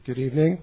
Good evening.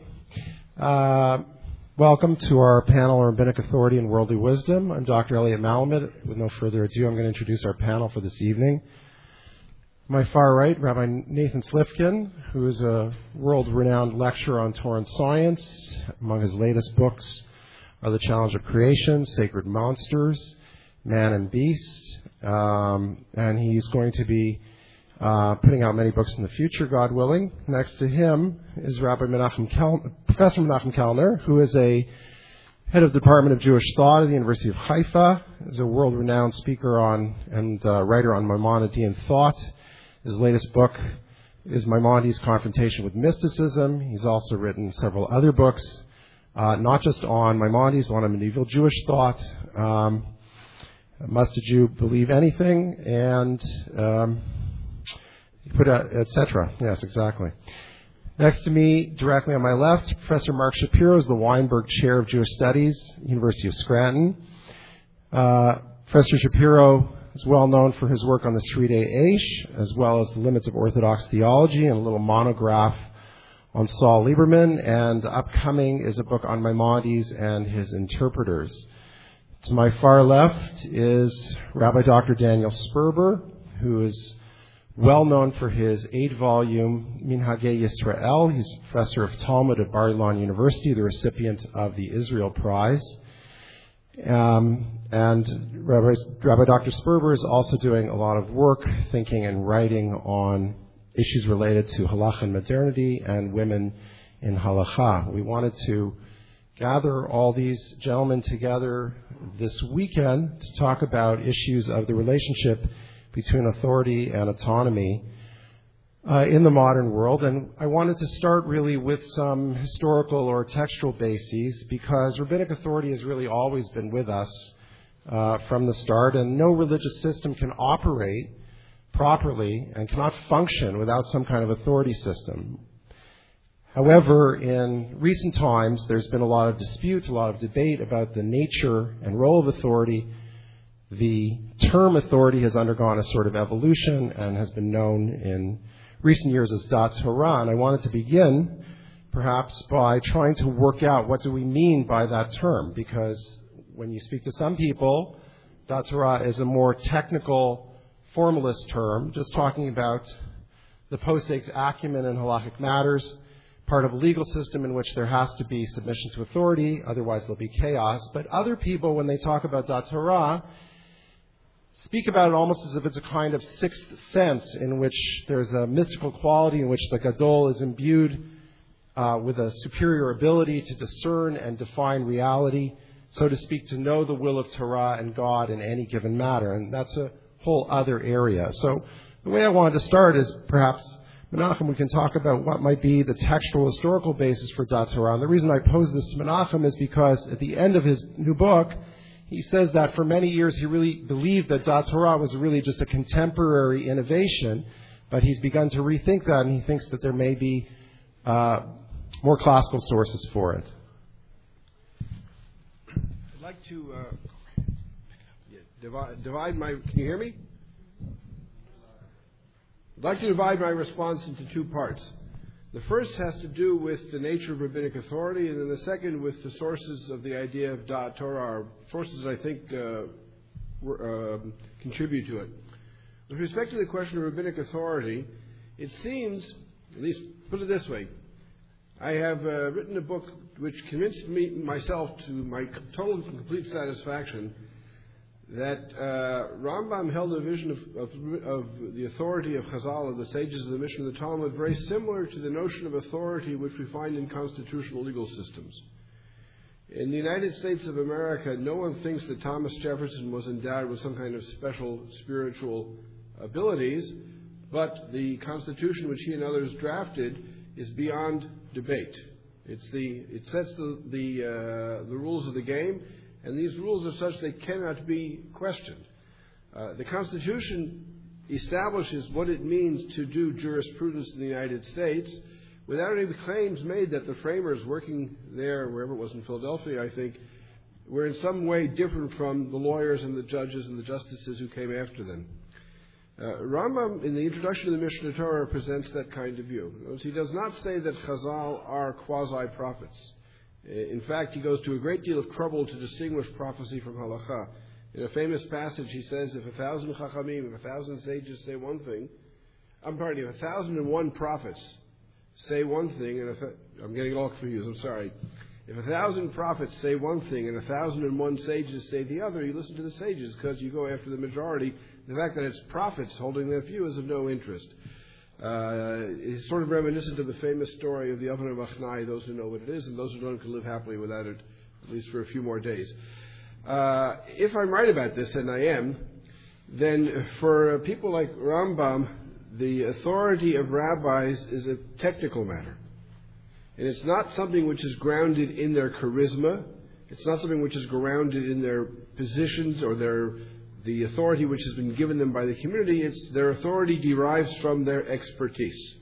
Welcome to our panel on Rabbinic Authority and Worldly Wisdom. I'm Dr. Elliot Malamud. With no further ado, I'm going to introduce our panel for this evening. My far right, Rabbi Nathan Slifkin, who is a world-renowned lecturer on Torah and science. Among his latest books are The Challenge of Creation, Sacred Monsters, Man and Beast, and he's going to be putting out many books in the future, God willing. Next to him is Professor Menachem Kellner, who is a head of the Department of Jewish Thought at the University of Haifa, is a world-renowned speaker on and writer on Maimonidean thought. His latest book is Maimonides' Confrontation with Mysticism. He's also written several other books, not just on Maimonides, but on medieval Jewish thought. Must a Jew Believe Anything? And etc. Yes, exactly. Next to me, directly on my left, Professor Mark Shapiro is the Weinberg Chair of Jewish Studies, University of Scranton. Professor Shapiro is well known for his work on the Sridei Eish, as well as the limits of Orthodox theology, and a little monograph on Saul Lieberman. And upcoming is a book on Maimonides and his interpreters. To my far left is Rabbi Dr. Daniel Sperber, who is well known for his 8-volume Minhagei Yisrael. He's professor of Talmud at Bar Ilan University, the recipient of the Israel Prize. And Rabbi Dr. Sperber is also doing a lot of work, thinking and writing on issues related to halacha and modernity and women in halacha. We wanted to gather all these gentlemen together this weekend to talk about issues of the relationship between authority and autonomy in the modern world. And I wanted to start really with some historical or textual bases, because rabbinic authority has really always been with us from the start, and no religious system can operate properly and cannot function without some kind of authority system. However, in recent times, there's been a lot of dispute, a lot of debate about the nature and role of authority. The term authority has undergone a sort of evolution and has been known in recent years as Dat Torah. And I wanted to begin, perhaps, by trying to work out what do we mean by that term. Because when you speak to some people, Dat Torah is a more technical, formalist term, just talking about the posse's acumen in halachic matters, part of a legal system in which there has to be submission to authority, otherwise there'll be chaos. But other people, when they talk about Dat Torah, speak about it almost as if it's a kind of sixth sense in which there's a mystical quality in which the Gadol is imbued with a superior ability to discern and define reality, so to speak, to know the will of Torah and God in any given matter. And that's a whole other area. So the way I wanted to start is perhaps, Menachem, we can talk about what might be the textual historical basis for Dat Torah. And the reason I pose this to Menachem is because at the end of his new book, he says that for many years he really believed that Dat Torah was really just a contemporary innovation, but he's begun to rethink that, and he thinks that there may be more classical sources for it. I'd like to divide my... Can you hear me? I'd like to divide my response into two parts. The first has to do with the nature of rabbinic authority, and then the second with the sources of the idea of Dat Torah, or sources that I think contribute to it. With respect to the question of rabbinic authority, it seems, at least put it this way, I have written a book which convinced myself to my total and complete satisfaction that Rambam held a vision of the authority of Chazal, of the sages of the Mishnah of the Talmud, very similar to the notion of authority which we find in constitutional legal systems. In the United States of America, no one thinks that Thomas Jefferson was endowed with some kind of special spiritual abilities, but the Constitution which he and others drafted is beyond debate. It sets the rules of the game, and these rules are such they cannot be questioned. The Constitution establishes what it means to do jurisprudence in the United States without any claims made that the framers working there, wherever it was in Philadelphia, I think, were in some way different from the lawyers and the judges and the justices who came after them. Rambam, in the introduction to the Mishneh Torah, presents that kind of view. He does not say that Chazal are quasi-prophets. In fact, he goes to a great deal of trouble to distinguish prophecy from halacha. In a famous passage, he says, if 1,000 chachamim, if 1,000 sages say one thing, if 1,001 prophets say one thing, and I'm getting all confused, I'm sorry. If 1,000 prophets say one thing and 1,001 sages say the other, you listen to the sages because you go after the majority. The fact that it's prophets holding that view is of no interest. It's sort of reminiscent of the famous story of the oven of Achnai, those who know what it is, and those who don't can live happily without it, at least for a few more days. If I'm right about this, and I am, then for people like Rambam, the authority of rabbis is a technical matter. And it's not something which is grounded in their charisma. It's not something which is grounded in their positions or the authority which has been given them by the community. It's their authority derives from their expertise.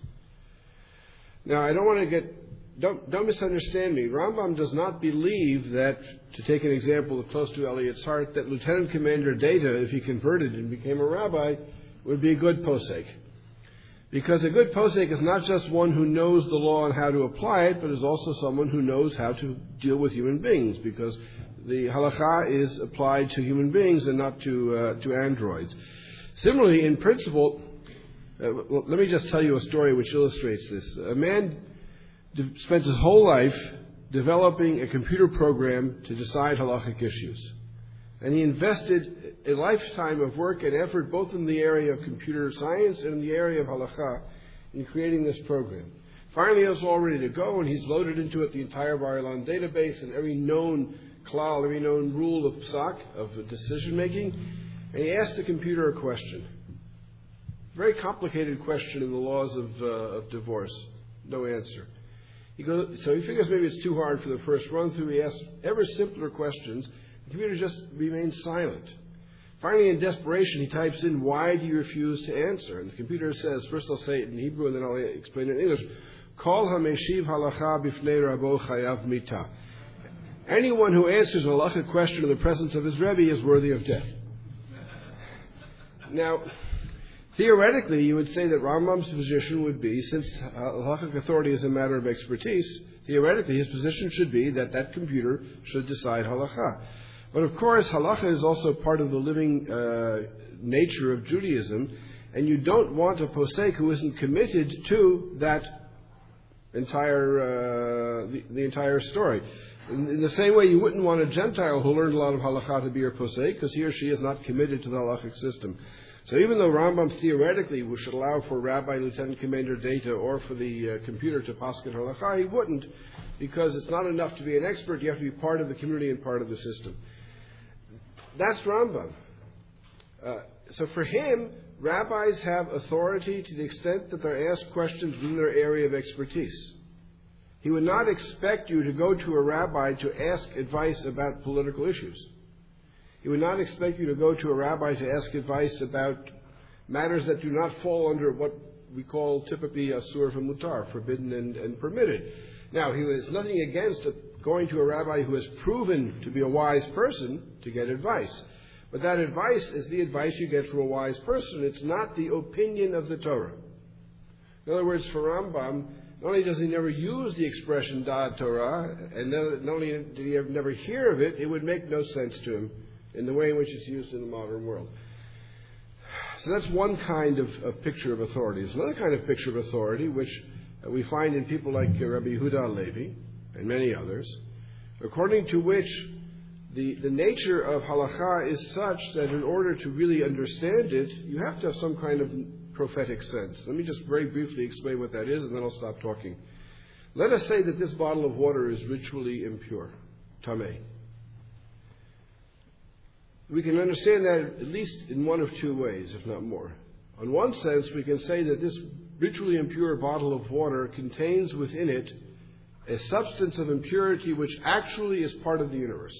Now, I don't want to don't misunderstand me. Rambam does not believe that, to take an example close to Eliot's heart, that Lieutenant Commander Data, if he converted and became a rabbi, would be a good posek. Because a good posek is not just one who knows the law and how to apply it, but is also someone who knows how to deal with human beings, because the halakha is applied to human beings and not to androids. Similarly, in principle, let me just tell you a story which illustrates this. A man spent his whole life developing a computer program to decide halachic issues. And he invested a lifetime of work and effort both in the area of computer science and in the area of halakha in creating this program. Finally, it was all ready to go, and he's loaded into it the entire Bar-Ilan database and every known klal, every known rule of psak, of decision-making. And he asked the computer a question. Very complicated question in the laws of divorce. No answer. So he figures maybe it's too hard for the first run-through. He asks ever simpler questions. The computer just remains silent. Finally, in desperation, he types in, "Why do you refuse to answer?" And the computer says, first I'll say it in Hebrew and then I'll explain it in English, "Kol ha-meshiv halacha b'fnei rabo chayav mita." Anyone who answers a halachic question in the presence of his Rebbe is worthy of death. Now, theoretically, you would say that Rambam's position would be, since halachic authority is a matter of expertise, theoretically his position should be that that computer should decide halakha. But of course, halakha is also part of the living nature of Judaism, and you don't want a posek who isn't committed to that entire the entire story. In the same way, you wouldn't want a Gentile who learned a lot of halakha to be your posek, because he or she is not committed to the halachic system. So even though Rambam theoretically should allow for Rabbi Lieutenant Commander Data or for the computer to paskin halakha, he wouldn't, because it's not enough to be an expert. You have to be part of the community and part of the system. That's Rambam. So for him, rabbis have authority to the extent that they're asked questions in their area of expertise. He would not expect you to go to a rabbi to ask advice about political issues. He would not expect you to go to a rabbi to ask advice about matters that do not fall under what we call typically asur v'mutar, forbidden and permitted. Now, he has nothing against going to a rabbi who has proven to be a wise person to get advice. But that advice is the advice you get from a wise person. It's not the opinion of the Torah. In other words, for Rambam, not only does he never use the expression Da'at Torah, and not only did he never hear of it, it would make no sense to him in the way in which it's used in the modern world. So that's one kind of picture of authority. There's another kind of picture of authority, which we find in people like Rabbi Yehuda Halevi and many others, according to which the nature of halakha is such that in order to really understand it, you have to have some kind of prophetic sense. Let me just very briefly explain what that is, and then I'll stop talking. Let us say that this bottle of water is ritually impure, tameh. We can understand that at least in one of two ways, if not more. In one sense, we can say that this ritually impure bottle of water contains within it a substance of impurity which actually is part of the universe.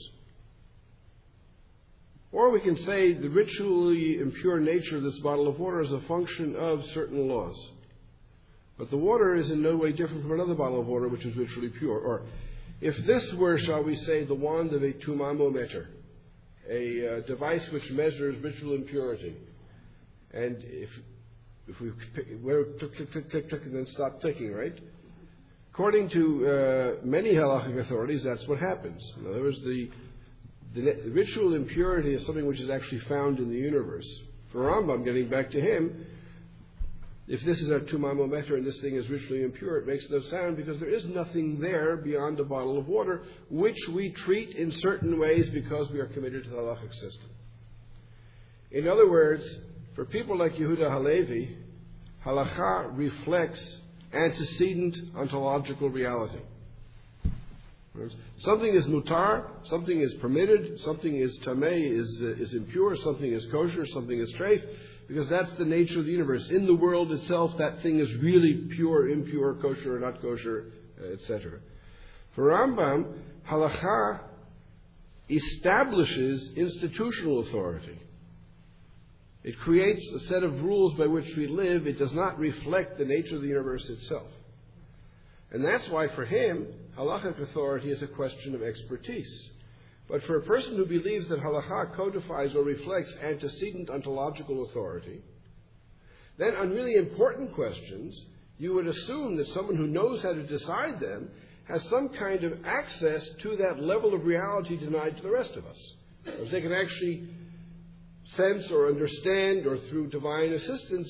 Or we can say the ritually impure nature of this bottle of water is a function of certain laws. But the water is in no way different from another bottle of water which is ritually pure. Or if this were, shall we say, the wand of a tumamometer, a device which measures ritual impurity, And if we click, and then stop clicking, right? According to many halachic authorities, that's what happens. In other words, the ritual impurity is something which is actually found in the universe. For Rambam, getting back to him, if this is our tumamometer and this thing is ritually impure, it makes no sound because there is nothing there beyond a bottle of water, which we treat in certain ways because we are committed to the halachic system. In other words, for people like Yehuda Halevi, halakha reflects antecedent ontological reality. Something is mutar, something is permitted, something is tameh, is impure, something is kosher, something is treif, because that's the nature of the universe. In the world itself, that thing is really pure, impure, kosher, or not kosher, etc. For Rambam, halakha establishes institutional authority. It creates a set of rules by which we live. It does not reflect the nature of the universe itself. And that's why for him, halachic authority is a question of expertise. But for a person who believes that halakha codifies or reflects antecedent ontological authority, then on really important questions, you would assume that someone who knows how to decide them has some kind of access to that level of reality denied to the rest of us. If they can actually sense or understand, or through divine assistance,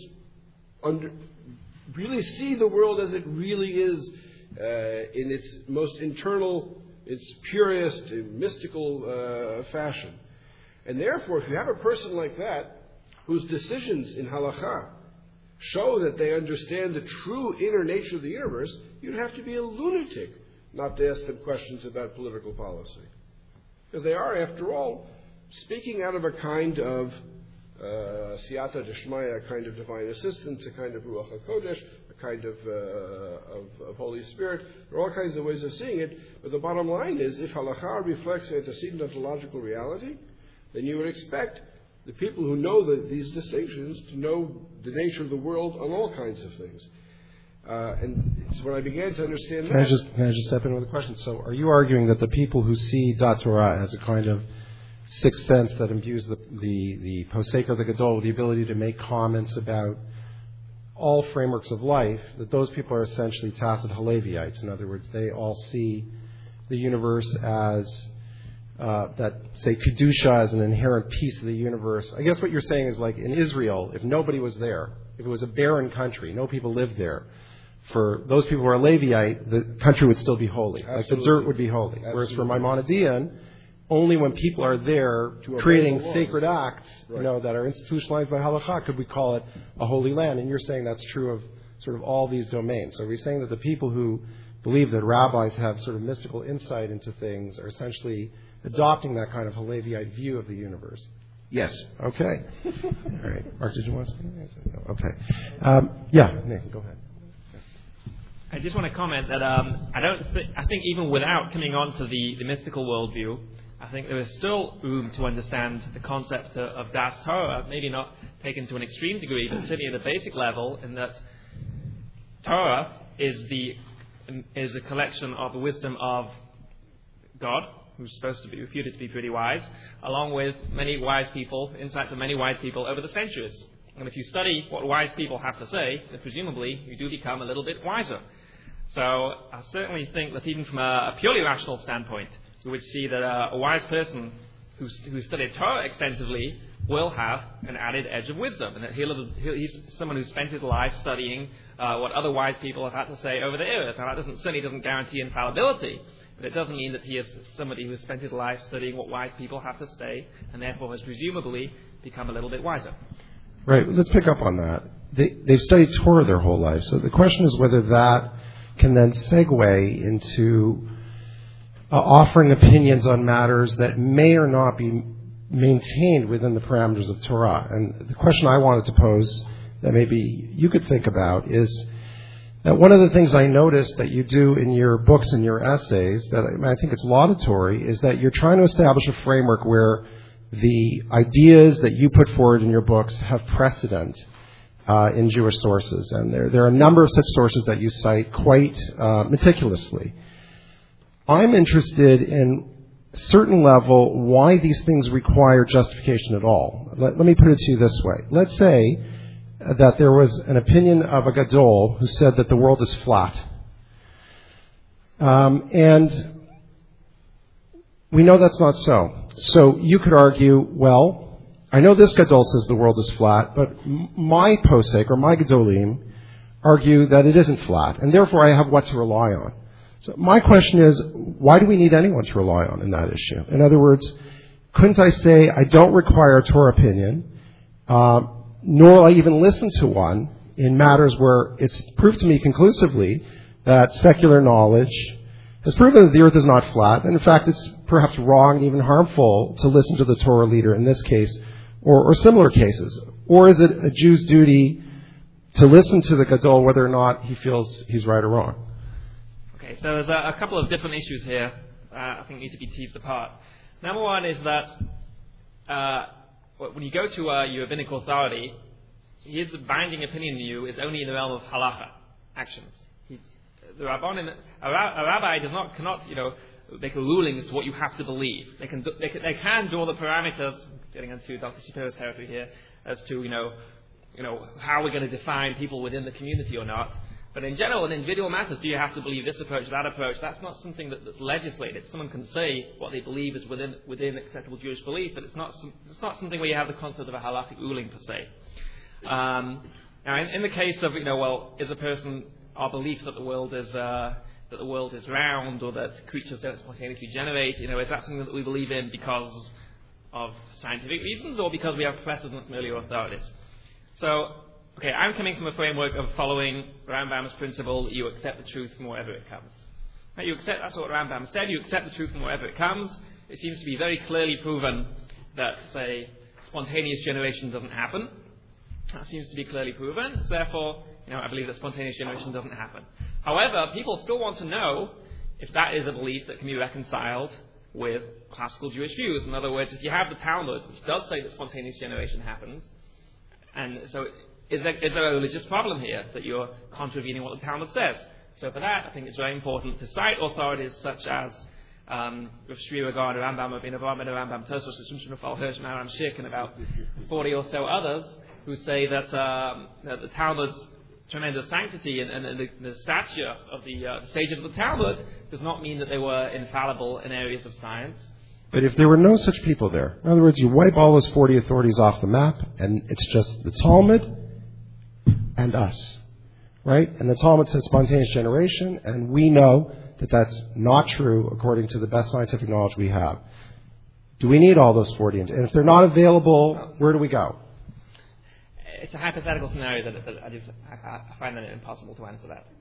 really see the world as it really is in its most internal, its purest, mystical fashion. And therefore, if you have a person like that, whose decisions in halakha show that they understand the true inner nature of the universe, you'd have to be a lunatic not to ask them questions about political policy. Because they are, after all, speaking out of a kind of siyata deshmaya, a kind of divine assistance, a kind of ruach hakodesh, a kind of Holy Spirit. There are all kinds of ways of seeing it, but the bottom line is, if halakha reflects antecedent ontological reality, then you would expect the people who know these distinctions to know the nature of the world on all kinds of things. And it's when I began to understand Can I just step in with a question? So are you arguing that the people who see Dat Torah as a kind of sixth sense that imbues the Poseka the Gadol with the ability to make comments about all frameworks of life, that those people are essentially tacit Haleviites? In other words, they all see the universe as that, say, Kedusha as an inherent piece of the universe. I guess what you're saying is, like in Israel, if nobody was there, if it was a barren country, no people lived there, for those people who are Leviite, the country would still be holy. Absolutely. Like the dirt would be holy. Absolutely. Whereas for Maimonidean, only when people are there creating sacred acts, right, that are institutionalized by halakha, could we call it a holy land. And you're saying that's true of sort of all these domains. So we're saying that the people who believe that rabbis have sort of mystical insight into things are essentially adopting that kind of Haleviite view of the universe. Yes. Okay. All right. Mark, did you want to say anything? No. Okay. Yeah, Nathan, go ahead. I just want to comment that I think even without coming on to the mystical worldview, I think there is still room to understand the concept of Das Torah, maybe not taken to an extreme degree, but certainly at a basic level, in that Torah is a collection of the wisdom of God, who's supposed to be reputed to be pretty wise, along with many wise people, insights of many wise people over the centuries. And if you study what wise people have to say, then presumably you do become a little bit wiser. So I certainly think that even from a purely rational standpoint, we would see that a wise person who studied Torah extensively will have an added edge of wisdom, and that he's someone who's spent his life studying what other wise people have had to say over the years. Now, that certainly doesn't guarantee infallibility, but it doesn't mean that he is somebody who has spent his life studying what wise people have to say, and therefore has presumably become a little bit wiser. Right. Let's pick up on that. They've studied Torah their whole life, so the question is whether that can then segue into offering opinions on matters that may or not be maintained within the parameters of Torah. And the question I wanted to pose that maybe you could think about is that one of the things I noticed that you do in your books and your essays, that I think it's laudatory, is that you're trying to establish a framework where the ideas that you put forward in your books have precedent in Jewish sources. And there are a number of such sources that you cite quite meticulously. I'm interested in certain level why these things require justification at all. Let me put it to you this way. Let's say that there was an opinion of a gadol who said that the world is flat. And we know that's not so. So you could argue, well, I know this gadol says the world is flat, but my posek or my gadolim argue that it isn't flat, and therefore I have what to rely on. So my question is, why do we need anyone to rely on in that issue? In other words, couldn't I say I don't require a Torah opinion, nor will I even listen to one in matters where it's proved to me conclusively that secular knowledge has proven that the earth is not flat, and in fact it's perhaps wrong and even harmful to listen to the Torah leader in this case, or similar cases? Or is it a Jew's duty to listen to the gadol whether or not he feels he's right or wrong? Okay, so there's a couple of different issues here I think need to be teased apart. Number one is that when you go to your rabbinic authority, his binding opinion on you is only in the realm of halacha, actions. A rabbi cannot make a ruling as to what you have to believe. They can draw the parameters, getting into Dr. Shapiro's territory here, as to how we're going to define people within the community or not. But in general, in individual matters, do you have to believe this approach, that approach? That's not something that's legislated. Someone can say what they believe is within acceptable Jewish belief, but it's not something where you have the concept of a halakhic ruling per se. Now, in the case of is a person our belief that the world is round, or that creatures don't spontaneously generate, is that something that we believe in because of scientific reasons, or because we have precedent from earlier authorities? So, okay, I'm coming from a framework of following Rambam's principle that you accept the truth from wherever it comes. Right, that's what Rambam said, you accept the truth from wherever it comes. It seems to be very clearly proven that, say, spontaneous generation doesn't happen. That seems to be clearly proven. So therefore, I believe that spontaneous generation doesn't happen. However, people still want to know if that is a belief that can be reconciled with classical Jewish views. In other words, if you have the Talmud, which does say that spontaneous generation happens, and so is there a religious problem here that you're contravening what the Talmud says? So for that, I think it's very important to cite authorities such as Rav Shri Regard, Rambam, Rabbeinu Avraham, Rambam, Tosfos, Shimshon Raphael Hirsch, and Aram Shik, and about 40 or so others who say that the Talmud's tremendous sanctity and the stature of the sages of the Talmud does not mean that they were infallible in areas of science. But if there were no such people there, in other words, you wipe all those 40 authorities off the map, and it's just the Talmud and us, right? And the Talmud says spontaneous generation, and we know that that's not true according to the best scientific knowledge we have. Do we need all those 40? And if they're not available, where do we go? It's a hypothetical scenario that I find it impossible to answer that.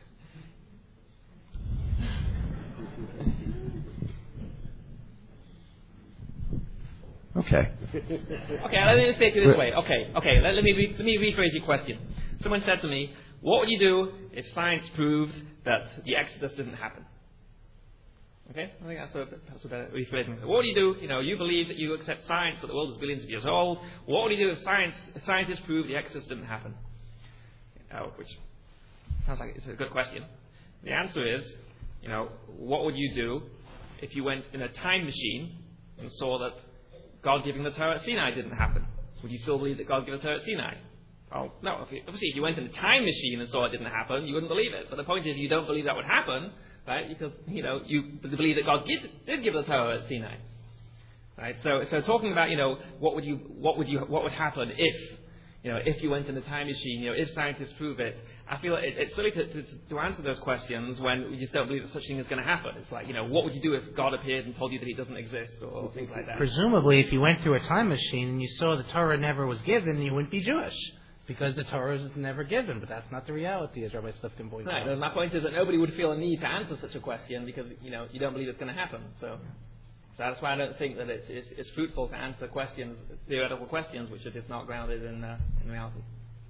Okay. Okay, let me say it this way. Okay. Let me rephrase your question. Someone said to me, "What would you do if science proved that the Exodus didn't happen?" Okay, I think that's a better rephrasing. What would you do? You believe that you accept science that the world is billions of years old. What would you do if scientists proved the Exodus didn't happen? Which sounds like it's a good question. The answer is, what would you do if you went in a time machine and saw that God giving the Torah at Sinai didn't happen? Would you still believe that God gave the Torah at Sinai? Oh, no. Obviously, if you went in a time machine and saw it didn't happen, you wouldn't believe it. But the point is, you don't believe that would happen, right? Because you believe that God did give the Torah at Sinai, right? So talking about what would happen if you went in a time machine, if scientists prove it, I feel it's silly to answer those questions when you just don't believe that such thing is going to happen. It's like, what would you do if God appeared and told you that He doesn't exist, or things like that? Presumably, if you went through a time machine and you saw the Torah never was given, you wouldn't be Jewish, because the Torah is never given. But that's not the reality, as Rabbi Slifkin points out. Right. My point is that nobody would feel a need to answer such a question because you don't believe it's going to happen. So that's why I don't think that it's fruitful to answer theoretical questions, which are just not grounded in reality.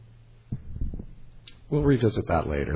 We'll revisit that later.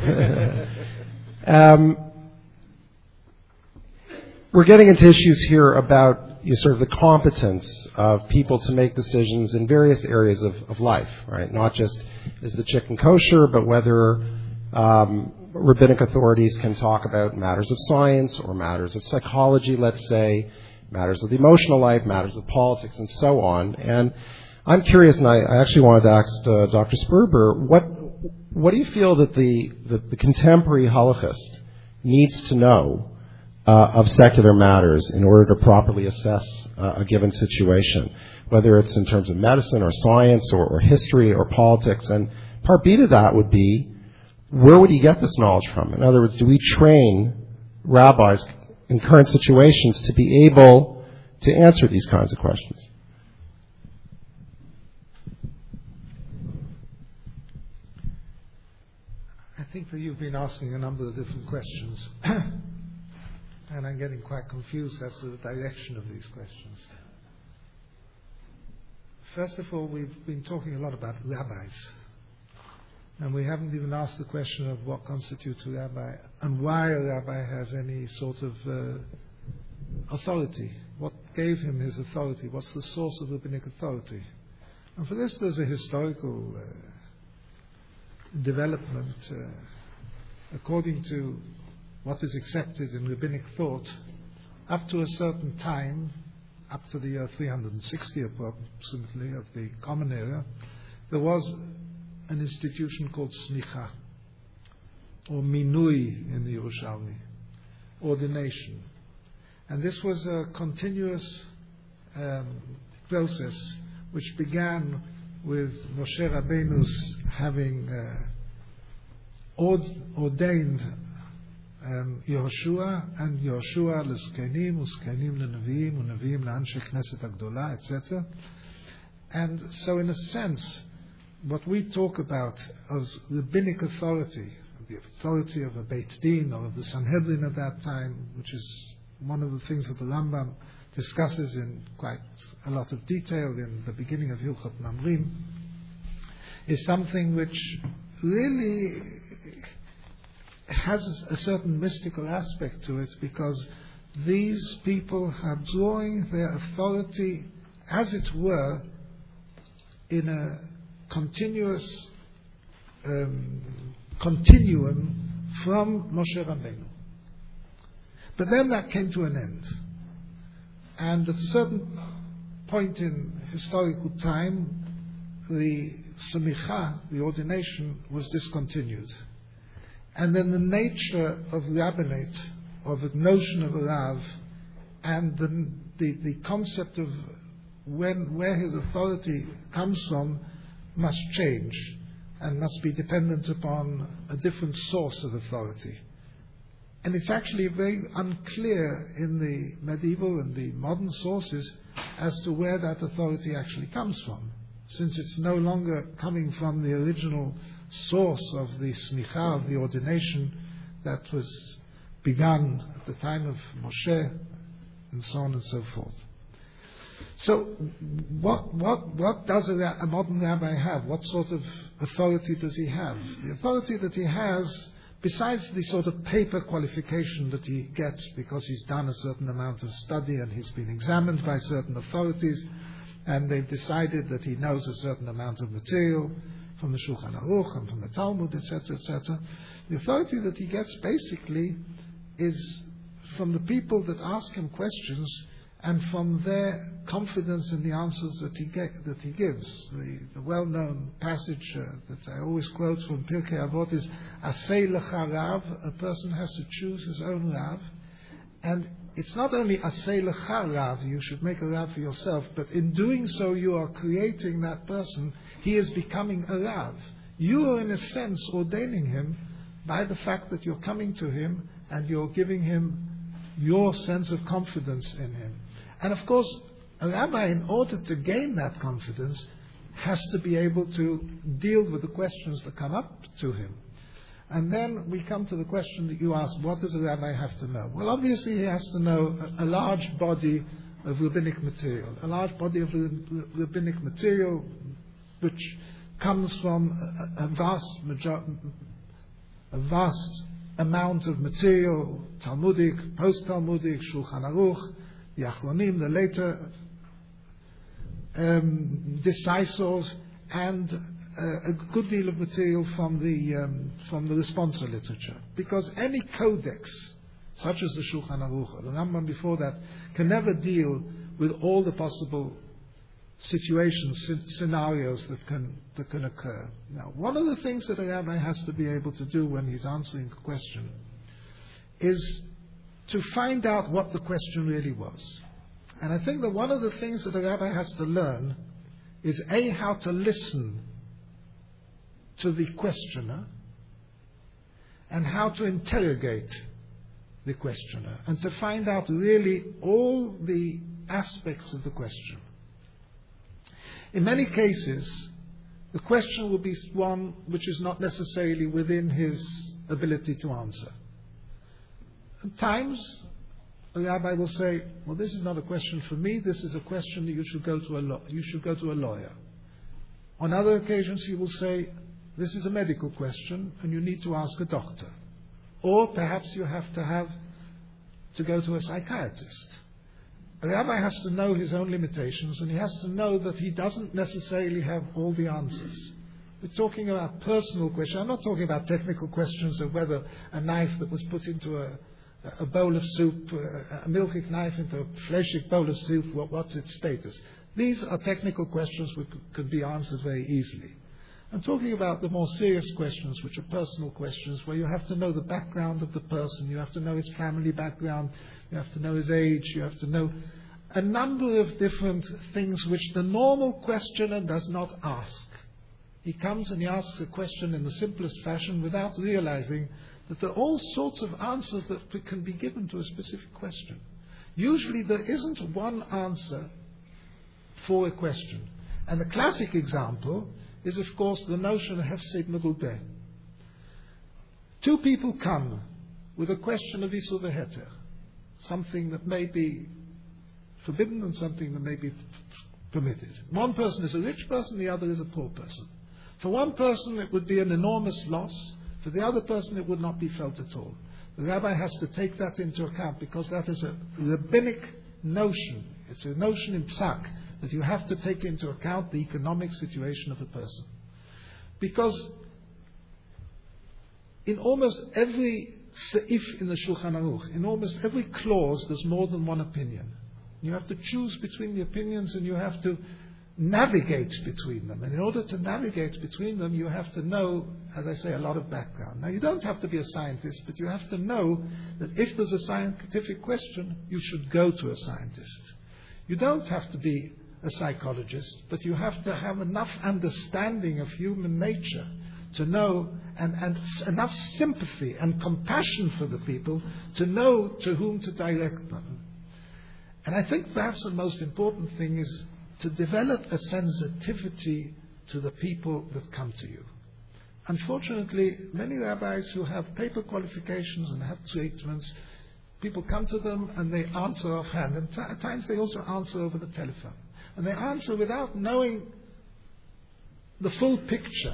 We're getting into issues here about sort of the competence of people to make decisions in various areas of life, right? Not just is the chicken kosher, but whether rabbinic authorities can talk about matters of science or matters of psychology, let's say, matters of the emotional life, matters of politics, and so on. And I'm curious, and I actually wanted to ask Dr. Sperber, what do you feel that the contemporary halachist needs to know of secular matters in order to properly assess a given situation, whether it's in terms of medicine or science or history or politics? And part B to that would be, where would he get this knowledge from? In other words, do we train rabbis in current situations to be able to answer these kinds of questions? I think that you've been asking a number of different questions, and I'm getting quite confused as to the direction of these questions. First of all, we've been talking a lot about rabbis, and we haven't even asked the question of what constitutes a rabbi and why a rabbi has any sort of authority. What gave him his authority? What's the source of rabbinic authority? And for this, there's a historical development. According to what is accepted in rabbinic thought, up to a certain time, up to the year 360 approximately of the Common Era, there was an institution called smicha, or minui in the Yerushalmi, ordination. And this was a continuous process which began with Moshe Rabbeinu's having ordained Yehoshua, and Yehoshua l'zkenim, u'zkenim l'neviim, u'neviim l'anshei knesset hagdola, etc. And so in a sense, what we talk about as rabbinic authority, the authority of a Beit Din or of the Sanhedrin at that time, which is one of the things that the Rambam discusses in quite a lot of detail in the beginning of Hilchot Mamrim, is something which really has a certain mystical aspect to it, because these people are drawing their authority, as it were, in a continuous continuum from Moshe Rabbeinu. But then that came to an end. And at a certain point in historical time, the semicha, the ordination, was discontinued. And then the nature of rabbinate, of the notion of a Rav, and the concept of where his authority comes from must change and must be dependent upon a different source of authority. And it's actually very unclear in the medieval and the modern sources as to where that authority actually comes from, since it's no longer coming from the original source of the smicha, of the ordination that was begun at the time of Moshe, and so on and so forth. So what does a modern rabbi have? What sort of authority does he have? The authority that he has, besides the sort of paper qualification that he gets because he's done a certain amount of study and he's been examined by certain authorities and they've decided that he knows a certain amount of material from the Shulchan Aruch and from the Talmud, etc., etc. The authority that he gets basically is from the people that ask him questions and from their confidence in the answers that he gives. The well-known passage that I always quote from Pirkei Avot is, Asei lecha Rav, a person has to choose his own Rav. And it's not only Asei lecha Rav, you should make a Rav for yourself, but in doing so you are creating that person. He is becoming a Rav. You are in a sense ordaining him by the fact that you're coming to him and you're giving him your sense of confidence in him. And of course, a rabbi, in order to gain that confidence, has to be able to deal with the questions that come up to him. And then we come to the question that you asked, what does a rabbi have to know? Well, obviously he has to know a large body of rabbinic material. A large body of rabbinic material which comes from a vast amount of material, Talmudic, post-Talmudic, Shulchan Aruch, the Achronim, the later decisors, and a good deal of material from the responsa literature, because any codex, such as the Shulchan Aruch or the Rambam before that, can never deal with all the possible situations, scenarios that can occur. Now, one of the things that a rabbi has to be able to do when he's answering a question is to find out what the question really was. And I think that one of the things that a rabbi has to learn is how to listen to the questioner and how to interrogate the questioner and to find out really all the aspects of the question. In many cases, the question will be one which is not necessarily within his ability to answer. At times, a rabbi will say, well, this is not a question for me, this is a question that you should go to a lawyer. On other occasions, he will say, this is a medical question and you need to ask a doctor. Or perhaps you have to go to a psychiatrist. A rabbi has to know his own limitations, and he has to know that he doesn't necessarily have all the answers. We're talking about personal questions. I'm not talking about technical questions of whether a knife that was put into a bowl of soup, a milchik knife into a fleshik bowl of soup, what's its status? These are technical questions which could be answered very easily. I'm talking about the more serious questions, which are personal questions, where you have to know the background of the person, you have to know his family background, you have to know his age, you have to know a number of different things which the normal questioner does not ask. He comes and he asks a question in the simplest fashion without realizing that there are all sorts of answers that can be given to a specific question. Usually there isn't one answer for a question. And the classic example is, of course, the notion of Hefsed Merubeh. Two people come with a question of Isur V'Heter, something that may be forbidden and something that may be permitted. One person is a rich person, the other is a poor person. For one person it would be an enormous loss, for the other person it would not be felt at all. The rabbi has to take that into account because that is a rabbinic notion. It's a notion in Psak that you have to take into account the economic situation of a person. Because in almost every seif in the Shulchan Aruch, in almost every clause, there's more than one opinion. You have to choose between the opinions and you have to navigate between them. And in order to navigate between them, you have to know, as I say, a lot of background. Now, you don't have to be a scientist, but you have to know that if there's a scientific question, you should go to a scientist. You don't have to be a psychologist, but you have to have enough understanding of human nature to know, and enough sympathy and compassion for the people to know to whom to direct them. And I think perhaps the most important thing is to develop a sensitivity to the people that come to you. Unfortunately, many rabbis who have paper qualifications and have treatments, people come to them and they answer offhand, and at times they also answer over the telephone. And they answer without knowing the full picture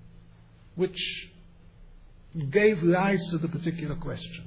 which gave rise to the particular question.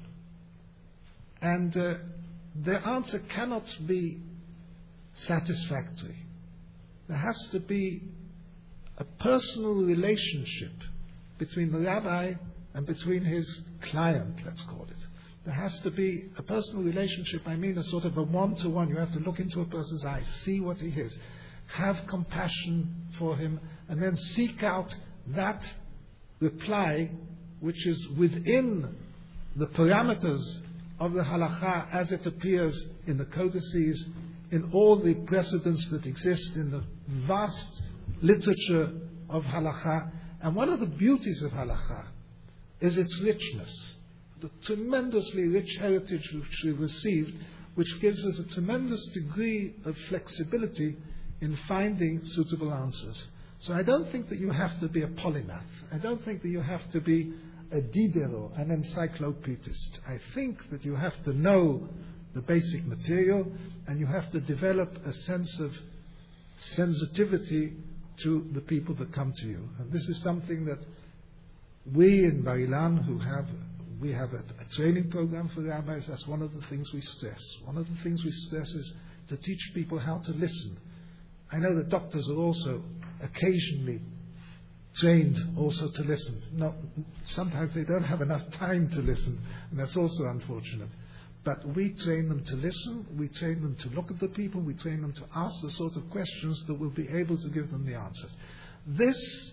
And their answer cannot be satisfactory. There has to be a personal relationship between the rabbi and between his client, let's call it. There has to be a personal relationship, I mean a sort of a one-to-one. You have to look into a person's eyes, see what he is, have compassion for him, and then seek out that reply which is within the parameters of the halakha as it appears in the codices, in all the precedents that exist in the vast literature of halakha. And one of the beauties of halakha is its richness, the tremendously rich heritage which we received, which gives us a tremendous degree of flexibility in finding suitable answers. So I don't think that you have to be a polymath. I don't think that you have to be a Diderot, an encyclopedist. I think that you have to know the basic material and you have to develop a sense of sensitivity to the people that come to you. And this is something that we in Bar Ilan, we have a training program for rabbis. That's one of the things we stress. One of the things we stress is to teach people how to listen. I know that doctors are also occasionally trained also to listen. No, sometimes they don't have enough time to listen, and that's also unfortunate. But we train them to listen, we train them to look at the people, we train them to ask the sort of questions that will be able to give them the answers. This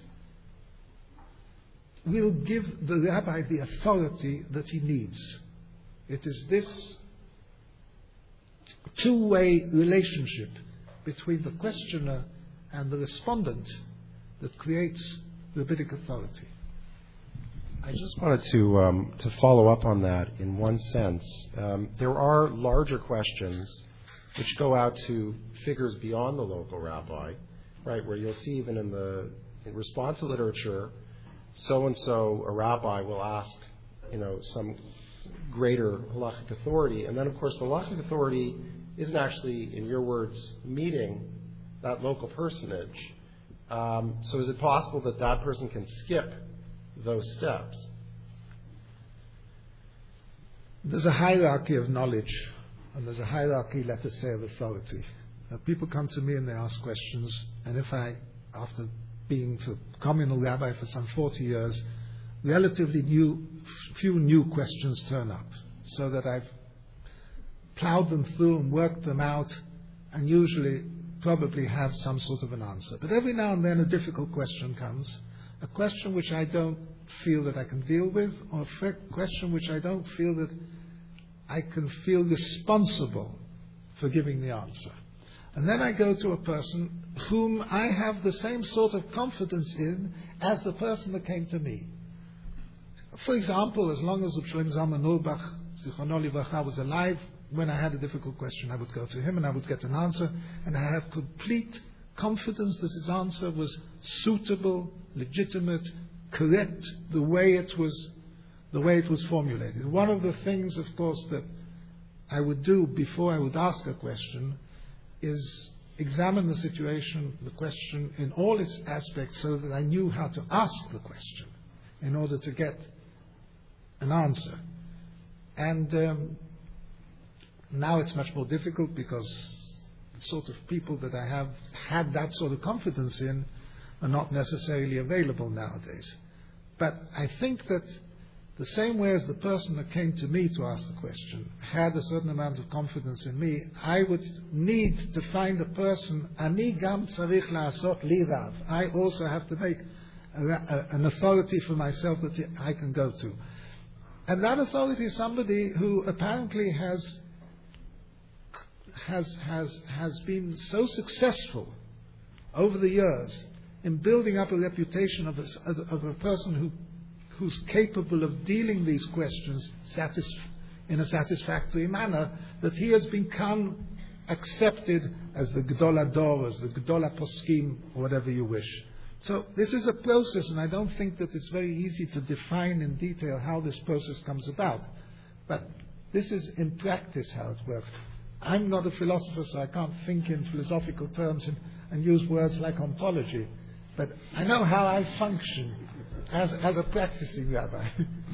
will give the rabbi the authority that he needs. It is this two-way relationship between the questioner and the respondent that creates rabbinic authority. I just wanted to follow up on that in one sense. There are larger questions which go out to figures beyond the local rabbi, right? Where you'll see even in response to literature, so and so a rabbi will ask, some greater halachic authority, and then of course the halachic authority isn't actually, in your words, meeting that local personage. So is it possible that that person can skip those steps? There's a hierarchy of knowledge, and there's a hierarchy, let us say, of authority. People come to me and they ask questions, and if I, after being a communal rabbi for some 40 years, relatively few new questions turn up, so that I've plowed them through and worked them out, and usually probably have some sort of an answer. But every now and then a difficult question comes, a question which I don't feel that I can deal with, or a question which I don't feel that I can feel responsible for giving the answer. And then I go to a person whom I have the same sort of confidence in as the person that came to me. For example, as long as Shlem Zalman Auerbach, Zichrono Livracha, was alive, when I had a difficult question, I would go to him and I would get an answer, and I have complete confidence that his answer was suitable, legitimate, correct, the way it was formulated. One of the things, of course, that I would do before I would ask a question is examine the situation, the question in all its aspects, so that I knew how to ask the question in order to get an answer. And now it's much more difficult because the sort of people that I have had that sort of confidence in are not necessarily available nowadays. But I think that the same way as the person that came to me to ask the question had a certain amount of confidence in me, I would need to find a person, ani gam tzarich la'asot li rav. I also have to make an authority for myself that I can go to. And that authority is somebody who apparently has been so successful over the years in building up a reputation of a person who's capable of dealing these questions in a satisfactory manner, that he has become accepted as the Gedol Ador, as the Gedol Poskim, or whatever you wish. So this is a process, and I don't think that it's very easy to define in detail how this process comes about. But this is in practice how it works. I'm not a philosopher, so I can't think in philosophical terms and use words like ontology. But I know how I function as a practicing rabbi.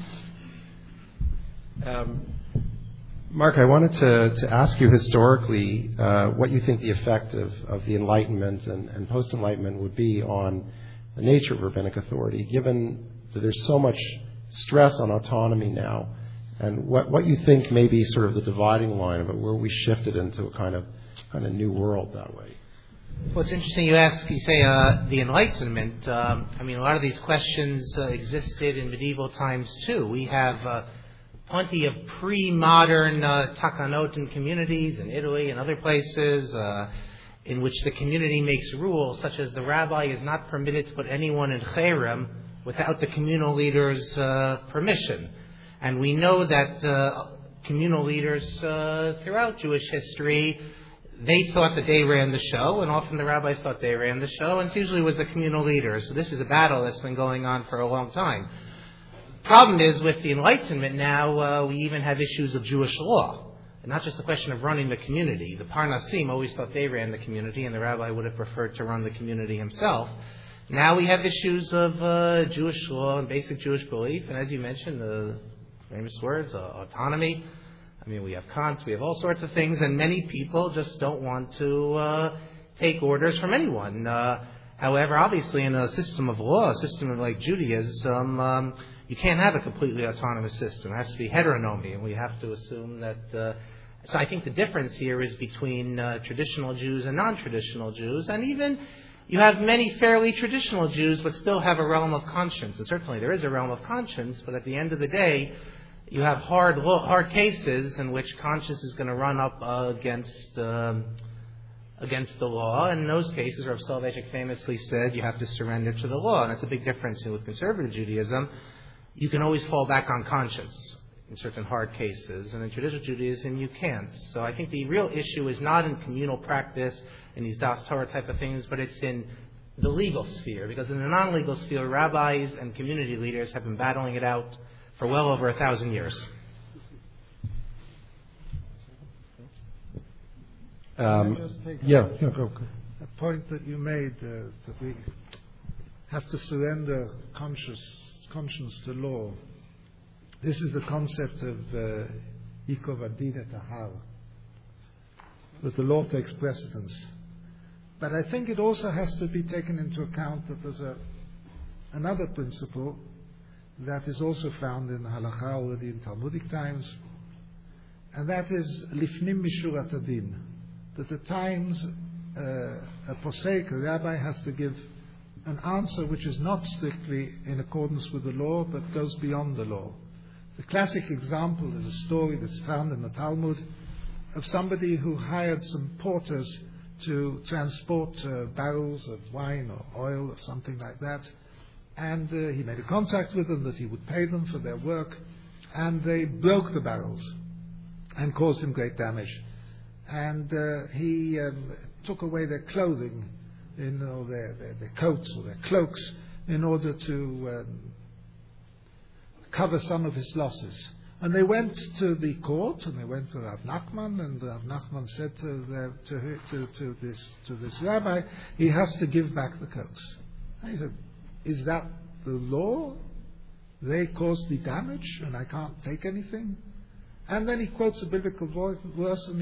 Mark, I wanted to ask you historically what you think the effect of the Enlightenment and post-Enlightenment would be on the nature of rabbinic authority, given that there's so much stress on autonomy now, and what you think may be sort of the dividing line of it, where we shifted into a kind of new world that way. Well, it's interesting you say the Enlightenment. A lot of these questions existed in medieval times too. We have plenty of pre-modern takanot in communities in Italy and other places in which the community makes rules, such as the rabbi is not permitted to put anyone in cherem without the communal leader's permission. And we know that communal leaders throughout Jewish history, they thought that they ran the show, and often the rabbis thought they ran the show, and it usually was the communal leaders. So this is a battle that's been going on for a long time. Problem is, with the Enlightenment now, we even have issues of Jewish law. And not just a question of running the community. The Parnasim always thought they ran the community, and the rabbi would have preferred to run the community himself. Now we have issues of Jewish law and basic Jewish belief, and as you mentioned, the famous words, autonomy. We have Kant, we have all sorts of things, and many people just don't want to take orders from anyone. However, obviously, in a system of law, a system like Judaism, you can't have a completely autonomous system. It has to be heteronomy, and we have to assume that. So I think the difference here is between traditional Jews and non-traditional Jews, and even you have many fairly traditional Jews but still have a realm of conscience. And certainly there is a realm of conscience, but at the end of the day, you have hard cases in which conscience is going to run up against the law. And in those cases, Rav Soloveitchik famously said, you have to surrender to the law. And that's a big difference with conservative Judaism. You can always fall back on conscience in certain hard cases, and in traditional Judaism you can't. So I think the real issue is not in communal practice, in these Das Torah type of things, but it's in the legal sphere, because in the non-legal sphere, rabbis and community leaders have been battling it out for well over 1,000 years. Go. A point that you made, that we have to surrender conscience to law. This is the concept of Yikov Adin et Ahar, that the law takes precedence. But I think it also has to be taken into account that there's another principle that is also found in Halacha already in Talmudic times, and that is Lifnim Mishurat Adin, that at times a posek, a rabbi, has to give an answer which is not strictly in accordance with the law, but goes beyond the law. The classic example is a story that's found in the Talmud of somebody who hired some porters to transport barrels of wine or oil or something like that. And he made a contract with them that he would pay them for their work. And they broke the barrels and caused him great damage. And he took away their clothing, their coats or their cloaks, in order to cover some of his losses. And they went to the court, and they went to Rav Nachman, and Rav Nachman said to this rabbi, he has to give back the coats. And he said, is that the law? They caused the damage, and I can't take anything? And then he quotes a biblical verse, and he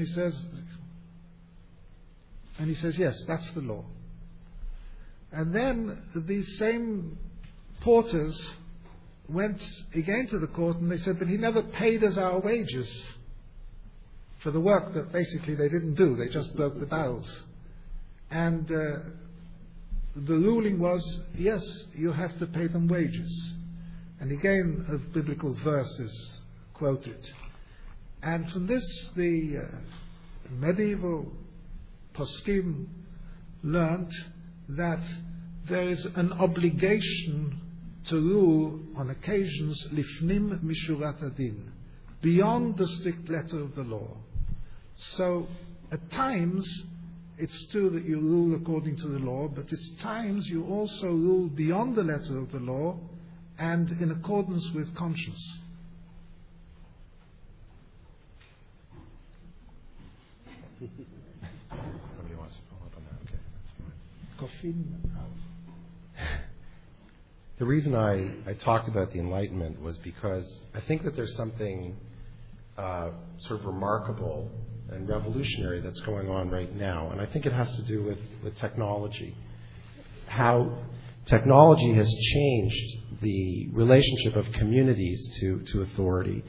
says, yes, that's the law. And then these same porters went again to the court, and they said, but he never paid us our wages for the work that basically they didn't do. They just broke the barrels. And the ruling was, yes, you have to pay them wages. And again, a biblical verse is quoted. And from this, the medieval poskim learnt that there is an obligation to rule on occasions lifnim mishurat adin, beyond the strict letter of the law. So at times it's true that you rule according to the law, but at times you also rule beyond the letter of the law and in accordance with conscience. Nobody wants to follow up on that. Okay, that's fine. Kofin. The reason I talked about the Enlightenment was because I think that there's something sort of remarkable and revolutionary that's going on right now. And I think it has to do with technology. How technology has changed the relationship of communities to authority.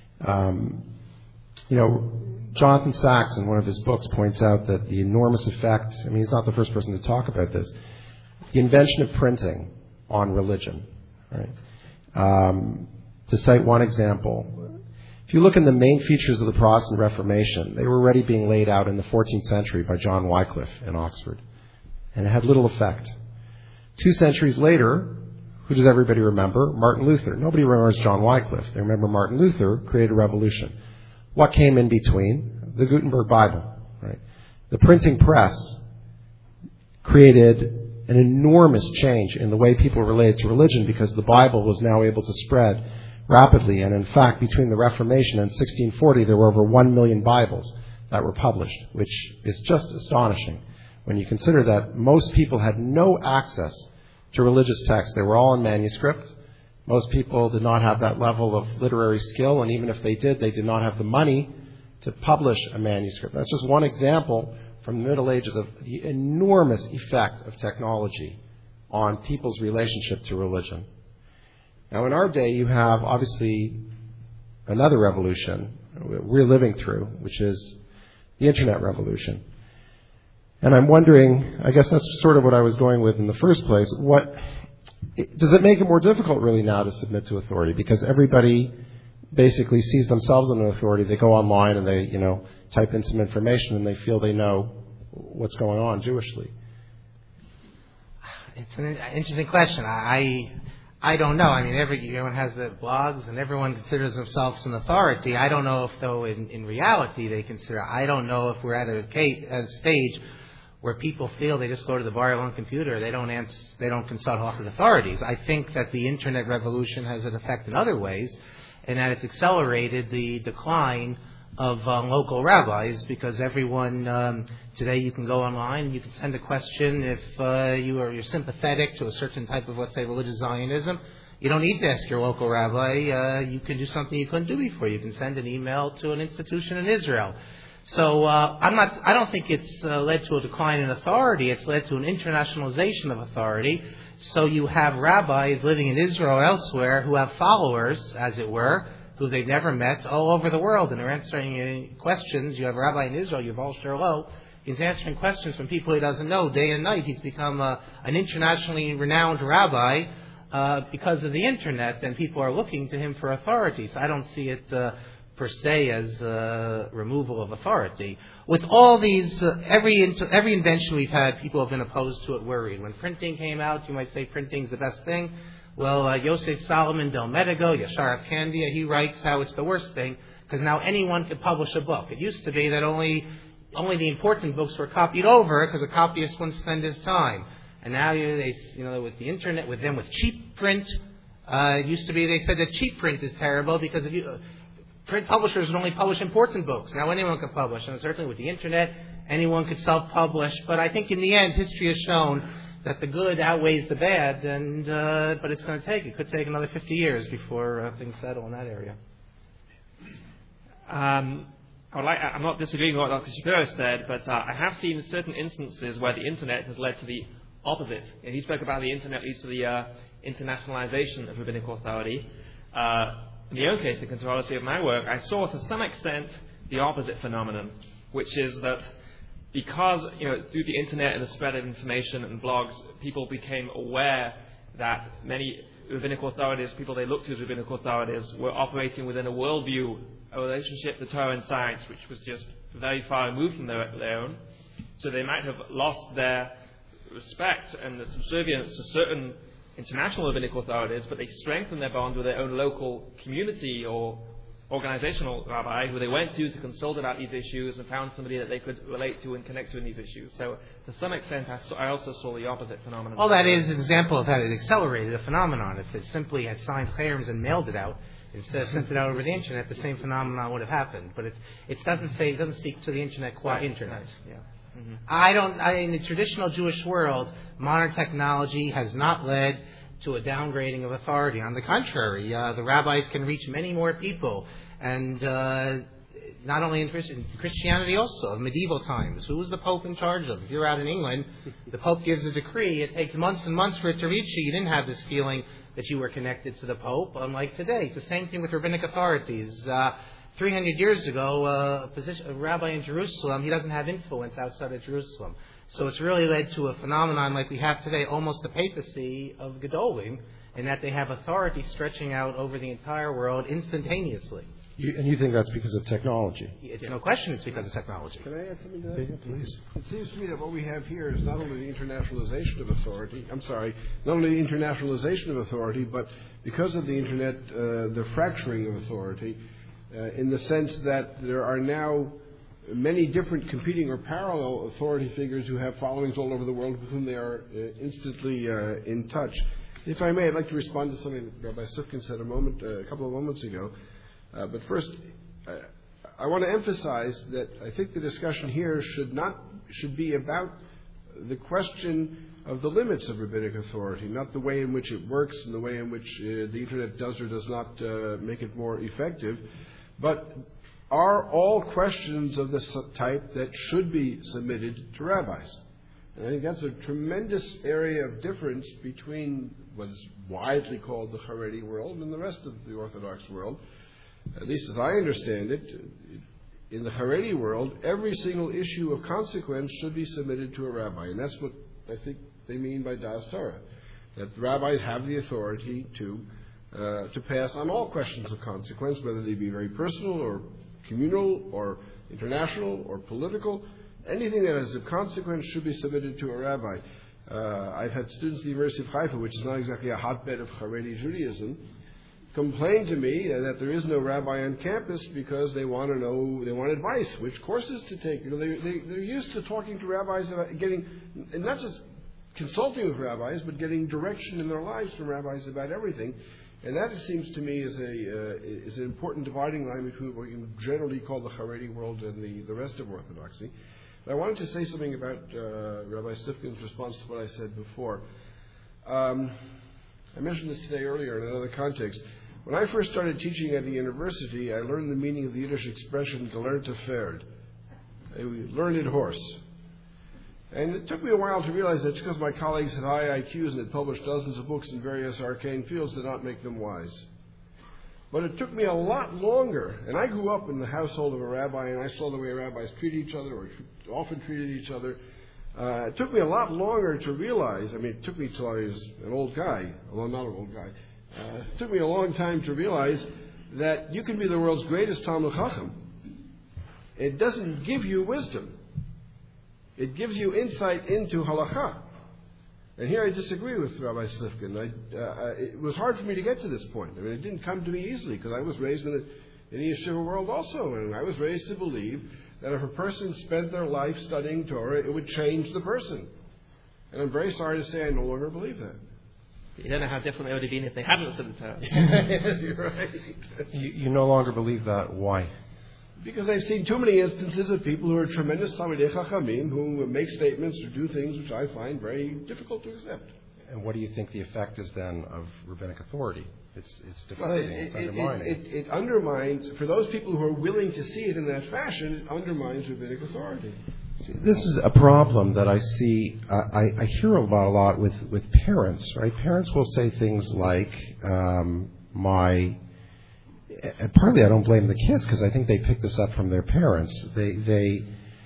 Jonathan Sacks, in one of his books, points out that the enormous effect, he's not the first person to talk about this, the invention of printing on religion. Right? To cite one example, if you look in the main features of the Protestant Reformation, they were already being laid out in the 14th century by John Wycliffe in Oxford. And it had little effect. 2 centuries later, who does everybody remember? Martin Luther. Nobody remembers John Wycliffe. They remember Martin Luther created a revolution. What came in between? The Gutenberg Bible. Right? The printing press created an enormous change in the way people related to religion, because the Bible was now able to spread rapidly. And in fact, between the Reformation and 1640, there were over 1 million Bibles that were published, which is just astonishing when you consider that most people had no access to religious texts. They were all in manuscript. Most people did not have that level of literary skill, and even if they did not have the money to publish a manuscript. That's just one example from the Middle Ages of the enormous effect of technology on people's relationship to religion. Now, in our day, you have obviously another revolution we're living through, which is the Internet revolution. And I'm wondering, I guess that's sort of what I was going with in the first place, does it make it more difficult really now to submit to authority? Because everybody basically sees themselves as an authority. They go online and they, type in some information and they feel they know what's going on Jewishly. It's an interesting question. I don't know. I mean, everyone has the blogs and everyone considers themselves an authority. I don't know if, though, in reality they consider. I don't know if we're at a stage where people feel they just go to the bar on computer. They don't consult office authorities. I think that the Internet revolution has an effect in other ways, and that it's accelerated the decline of local rabbis, because everyone today, you can go online and you can send a question if you're sympathetic to a certain type of, let's say, religious Zionism. You don't need to ask your local rabbi. You can do something you couldn't do before. You can send an email to an institution in Israel. So I don't think it's led to a decline in authority. It's led to an internationalization of authority. So you have rabbis living in Israel or elsewhere who have followers, as it were, who they've never met, all over the world, and they're answering questions. You have a rabbi in Israel, Yuval Sherlow. He's answering questions from people he doesn't know day and night. He's become an internationally renowned rabbi because of the Internet, and people are looking to him for authority. So I don't see it per se as removal of authority. With all these, every invention we've had, people have been opposed to it, worried. When printing came out, you might say printing's the best thing. Well, Yosef Solomon Del Medigo, Yashar Candia, he writes how it's the worst thing, because now anyone can publish a book. It used to be that only the important books were copied over, because a copyist wouldn't spend his time. And now with the Internet, with cheap print, it used to be they said that cheap print is terrible because print publishers would only publish important books. Now anyone can publish, and certainly with the Internet, anyone could self-publish. But I think in the end, history has shown that the good outweighs the bad, but it could take another 50 years before things settle in that area. I'm not disagreeing with what Dr. Shapiro said, but I have seen certain instances where the Internet has led to the opposite. And he spoke about the Internet leads to the internationalization of rabbinical authority. In the own case, the controversy of my work, I saw to some extent the opposite phenomenon, which is that because, through the Internet and the spread of information and blogs, people became aware that many rabbinical authorities, people they looked to as rabbinical authorities, were operating within a worldview, a relationship to Torah and science, which was just very far removed from their own. So they might have lost their respect and the subservience to certain international rabbinical authorities, but they strengthened their bond with their own local community or organizational rabbi who they went to consult about these issues and found somebody that they could relate to and connect to in these issues. So to some extent, I also saw the opposite phenomenon. Well, that is an example of how it accelerated a phenomenon. If it simply had signed chayrams and mailed it out, instead of sent it out over the Internet, the same phenomenon would have happened. But it doesn't speak to the Internet qua Internet. Yeah. Mm-hmm. In the traditional Jewish world, modern technology has not led to a downgrading of authority. On the contrary, the rabbis can reach many more people, and not only in Christianity also, in medieval times. Who was the Pope in charge of? If you're out in England, the Pope gives a decree. It takes months and months for it to reach you. You didn't have this feeling that you were connected to the Pope, unlike today. It's the same thing with rabbinic authorities. 300 years ago, a rabbi in Jerusalem, he doesn't have influence outside of Jerusalem. So it's really led to a phenomenon like we have today, almost the papacy of Gedolim, in that they have authority stretching out over the entire world instantaneously. And you think that's because of technology? It's no question it's because of technology. Can I add something to that? Yeah, please. It seems to me that what we have here is not only the internationalization of authority, not only the internationalization of authority, but because of the Internet, the fracturing of authority, in the sense that there are now many different competing or parallel authority figures who have followings all over the world with whom they are instantly in touch. If I may, I'd like to respond to something that Rabbi Sufkin said a couple of moments ago. But first, I want to emphasize that I think the discussion here should be about the question of the limits of rabbinic authority, not the way in which it works and the way in which the Internet does or does not make it more effective, but are all questions of this type that should be submitted to rabbis. And I think that's a tremendous area of difference between what is widely called the Haredi world and the rest of the Orthodox world. At least as I understand it, in the Haredi world, every single issue of consequence should be submitted to a rabbi. And that's what I think they mean by Das Torah, that the rabbis have the authority to pass on all questions of consequence, whether they be very personal or communal or international or political. Anything that is of consequence should be submitted to a rabbi. I've had students at the University of Haifa, which is not exactly a hotbed of Haredi Judaism, complain to me that there is no rabbi on campus because they want advice, which courses to take. They're used to talking to rabbis about getting, and not just consulting with rabbis, but getting direction in their lives from rabbis about everything. And that, it seems to me, is an important dividing line between what you generally call the Haredi world and the rest of Orthodoxy. But I wanted to say something about Rabbi Sifkin's response to what I said before. I mentioned this today earlier in another context. When I first started teaching at the university, I learned the meaning of the Yiddish expression gelernte Pferd, a learned horse. And it took me a while to realize that just because my colleagues had high IQs and had published dozens of books in various arcane fields did not make them wise. But it took me a lot longer, and I grew up in the household of a rabbi, and I saw the way rabbis treated each other, or often treated each other. It took me a lot longer to realize, it took me till I was an old guy, although not an old guy. It took me a long time to realize that you can be the world's greatest Talmid Chacham. It doesn't give you wisdom. It gives you insight into halakha. And here I disagree with Rabbi Slifkin. It was hard for me to get to this point. It didn't come to me easily because I was raised in the yeshiva world also. And I was raised to believe that if a person spent their life studying Torah, it would change the person. And I'm very sorry to say I no longer believe that. You don't know how different they would have been if they hadn't studied Torah. You're right. You no longer believe that. Why? Because I've seen too many instances of people who are tremendous Talmidei Chachamim who make statements or do things which I find very difficult to accept. And what do you think the effect is then of rabbinic authority? It's defeating, it's undermining. It undermines, for those people who are willing to see it in that fashion, it undermines rabbinic authority. See, this is a problem that I see, I hear about a lot with parents, right? Parents will say things like, partly I don't blame the kids because I think they picked this up from their parents. They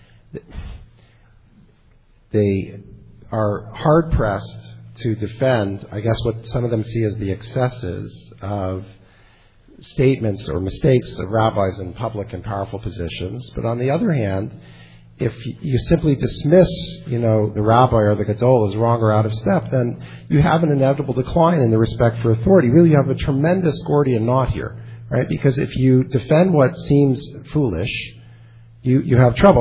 are hard-pressed to defend, I guess, what some of them see as the excesses of statements or mistakes of rabbis in public and powerful positions. But on the other hand, if you simply dismiss, the rabbi or the gadol as wrong or out of step, then you have an inevitable decline in the respect for authority. Really, you have a tremendous Gordian knot here, right? Because if you defend what seems foolish, you have trouble.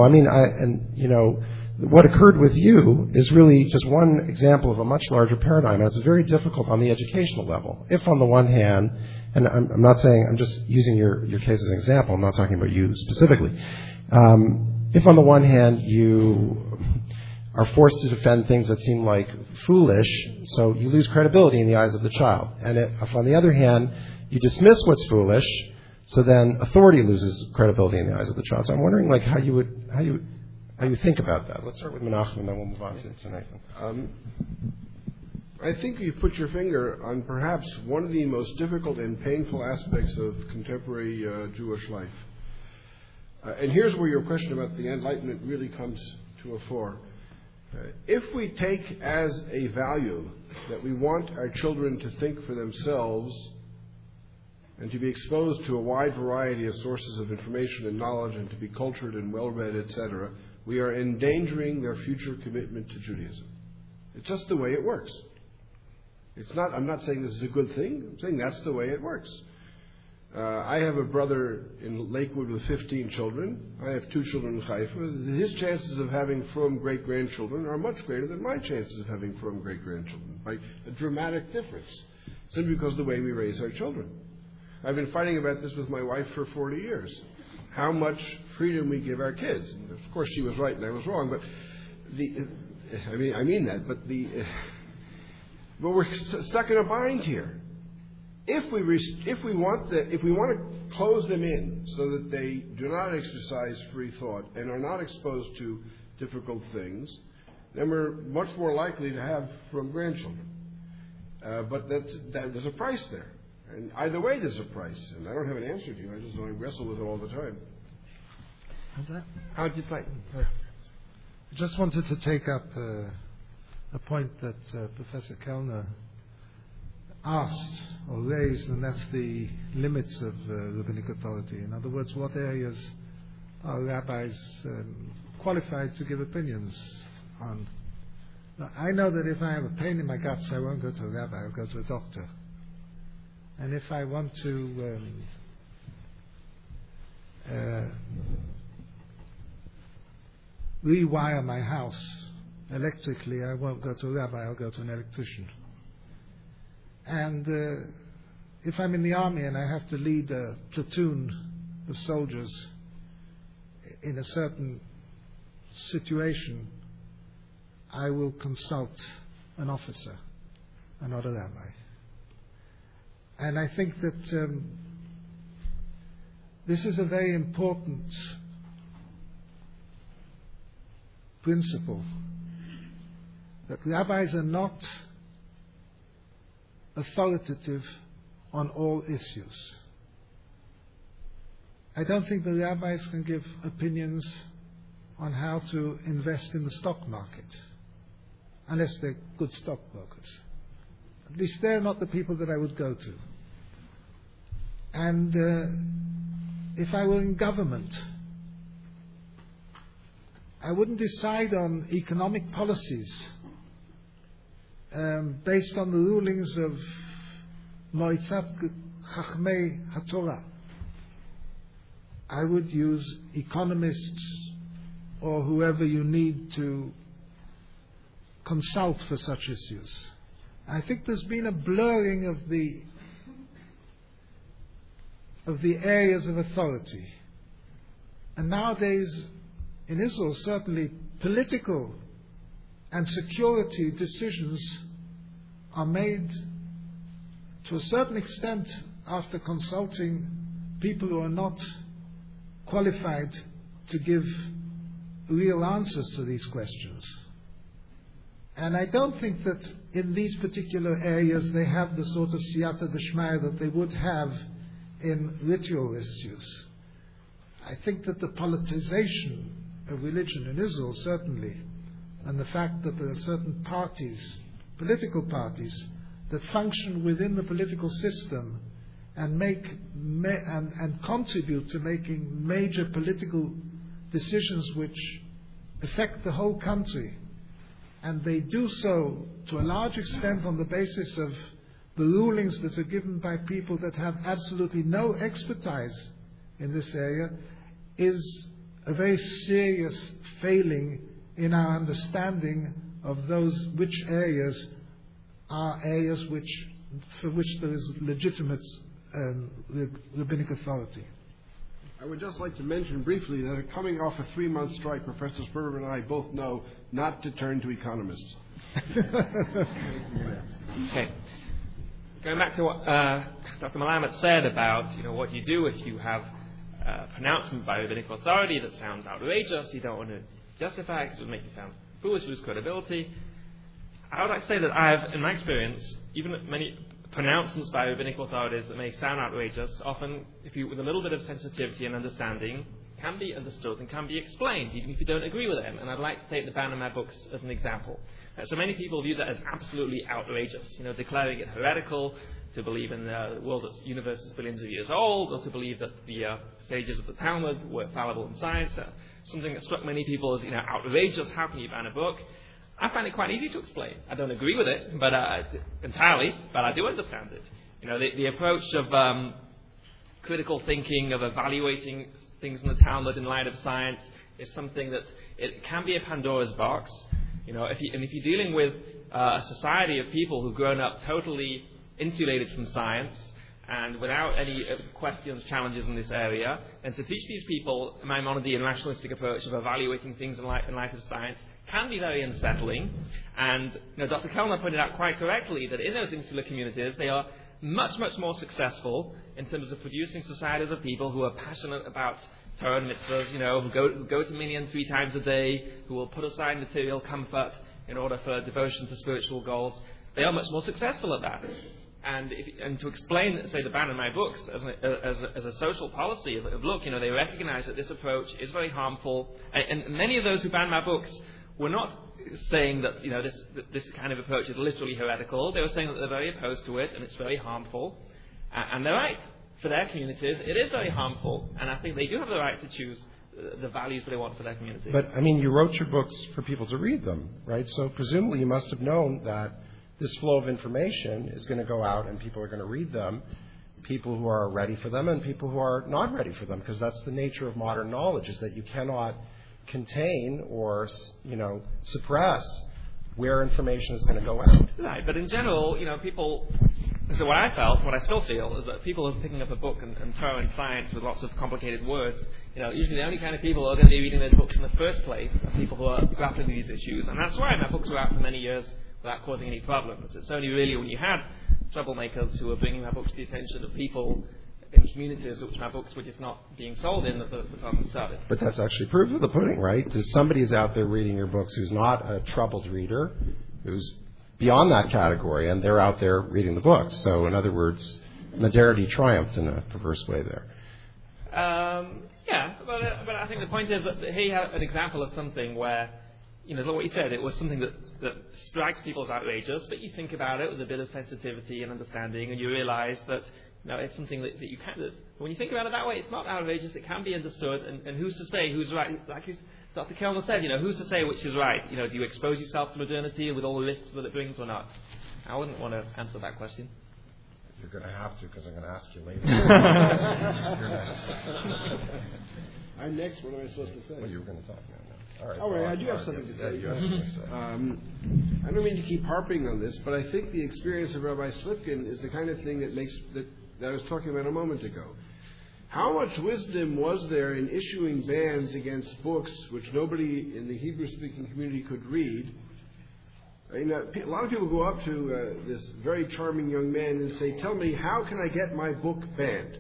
What occurred with you is really just one example of a much larger paradigm, and it's very difficult on the educational level. If on the one hand, and I'm not saying, I'm just using your case as an example, I'm not talking about you specifically. If on the one hand you are forced to defend things that seem like foolish, so you lose credibility in the eyes of the child. And if on the other hand you dismiss what's foolish, so then authority loses credibility in the eyes of the child. So I'm wondering how you think about that. Let's start with Menachem and then we'll move on to Nathan. I think you've put your finger on perhaps one of the most difficult and painful aspects of contemporary Jewish life. And here's where your question about the Enlightenment really comes to a fore. If we take as a value that we want our children to think for themselves and to be exposed to a wide variety of sources of information and knowledge and to be cultured and well-read, etc., we are endangering their future commitment to Judaism. It's just the way it works. I'm not saying this is a good thing. I'm saying that's the way it works. I have a brother in Lakewood with 15 children. I have 2 children in Haifa. His chances of having frum great-grandchildren are much greater than my chances of having frum great-grandchildren, by a dramatic difference, simply because of the way we raise our children. I've been fighting about this with my wife for 40 years. How much freedom we give our kids. And of course, she was right and I was wrong, but but we're stuck in a bind here. if we want to close them in so that they do not exercise free thought and are not exposed to difficult things, then we're much more likely to have from grandchildren. But there's a price there. And either way, there's a price. And I don't have an answer to you. I just know I wrestle with it all the time. I would just like... I just wanted to take up a point that Professor Kellner asked or raised, and that's the limits of rabbinic authority. In other words, what areas are rabbis qualified to give opinions on? Now, I know that if I have a pain in my guts, I won't go to a rabbi, I'll go to a doctor. And if I want to rewire my house electrically, I won't go to a rabbi, I'll go to an electrician. And if I'm in the army and I have to lead a platoon of soldiers in a certain situation, I will consult an officer and not a rabbi. And I think that this is a very important principle, that rabbis are not authoritative on all issues. I don't think the rabbis can give opinions on how to invest in the stock market, unless they're good stockbrokers. At least they're not the people that I would go to. And if I were in government, I wouldn't decide on economic policies based on the rulings of Moitzat Chachmei HaTorah. I would use economists or whoever you need to consult for such issues. I think there's been a blurring of the areas of authority. And nowadays, in Israel, certainly political and security decisions are made to a certain extent after consulting people who are not qualified to give real answers to these questions. And I don't think that in these particular areas they have the sort of siyata d'shmaya that they would have in ritual issues. I think that the politicization of religion in Israel, certainly, and the fact that there are certain parties, political parties, that function within the political system and and contribute to making major political decisions which affect the whole country, and they do so to a large extent on the basis of the rulings that are given by people that have absolutely no expertise in this area, is a very serious failing in our understanding of those which areas are areas for which there is legitimate rabbinic authority. I would just like to mention briefly that coming off a 3-month strike, Professor Sperber and I both know not to turn to economists. Okay. Going back to what Dr. Malamet said about what you do if you have a pronouncement by rabbinic authority that sounds outrageous, you don't want to justify it because it would make you sound foolish, lose credibility. I would like to say that I have, in my experience, even many pronouncements by rabbinic authorities that may sound outrageous, often, with a little bit of sensitivity and understanding, can be understood and can be explained, even if you don't agree with them. And I'd like to take the ban on my books as an example. So many people view that as absolutely outrageous, declaring it heretical, to believe in the universe is billions of years old, or to believe that the sages of the Talmud were fallible in science. Something that struck many people as outrageous. How can you ban a book? I find it quite easy to explain. I don't agree with it, but entirely, but I do understand it. The approach of critical thinking, of evaluating things in the Talmud in light of science, is something that it can be a Pandora's box. If you're dealing with a society of people who've grown up totally insulated from science and without any questions, challenges in this area, and to teach these people Maimonidean rationalistic approach of evaluating things in light of science can be very unsettling. And Dr. Kellner pointed out quite correctly that in those insular communities, they are much, much more successful in terms of producing societies of people who are passionate about Torah and mitzvahs, who go to minyan 3 times a day, who will put aside material comfort in order for devotion to spiritual goals. They are much more successful at that. And to explain, say, the ban on my books as a social policy of look, they recognize that this approach is very harmful. And many of those who ban my books were not saying that this kind of approach is literally heretical. They were saying that they're very opposed to it and it's very harmful. And they're right. For their communities, it is very harmful. And I think they do have the right to choose the values that they want for their community. But, you wrote your books for people to read them, right? So presumably you must have known that this flow of information is going to go out and people are going to read them, people who are ready for them and people who are not ready for them, because that's the nature of modern knowledge, is that you cannot contain or, suppress where information is going to go out. Right, but in general, people... So what I still feel, is that people who are picking up a book and throwing science with lots of complicated words, usually the only kind of people who are going to be reading those books in the first place are people who are grappling with these issues. And that's why my books were out for many years without causing any problems. It's only really when you had troublemakers who were bringing my books to the attention of people in communities which my books were just not being sold in that the problem started. But that's actually proof of the pudding, right? There's somebody who's out there reading your books who's not a troubled reader, who's beyond that category, and they're out there reading the books. So, in other words, modernity triumphed in a perverse way there. Yeah, but I think the point is that here you have an example of something where, like what you said, it was something that strikes people as outrageous, but you think about it with a bit of sensitivity and understanding, and you realize that it's something that you can't. That when you think about it that way, it's not outrageous. It can be understood, and who's to say who's right? Like Dr. Kellner said, who's to say which is right? Do you expose yourself to modernity with all the risks that it brings or not? I wouldn't want to answer that question. You're going to have to, because I'm going to ask you later. I'm next. What am I supposed to say? Well, you were going to talk now. All right. All right, I do have something to say. I don't mean to keep harping on this, but I think the experience of Rabbi Slifkin is the kind of thing that I was talking about a moment ago. How much wisdom was there in issuing bans against books which nobody in the Hebrew-speaking community could read? A lot of people go up to this very charming young man and say, "Tell me, how can I get my book banned?"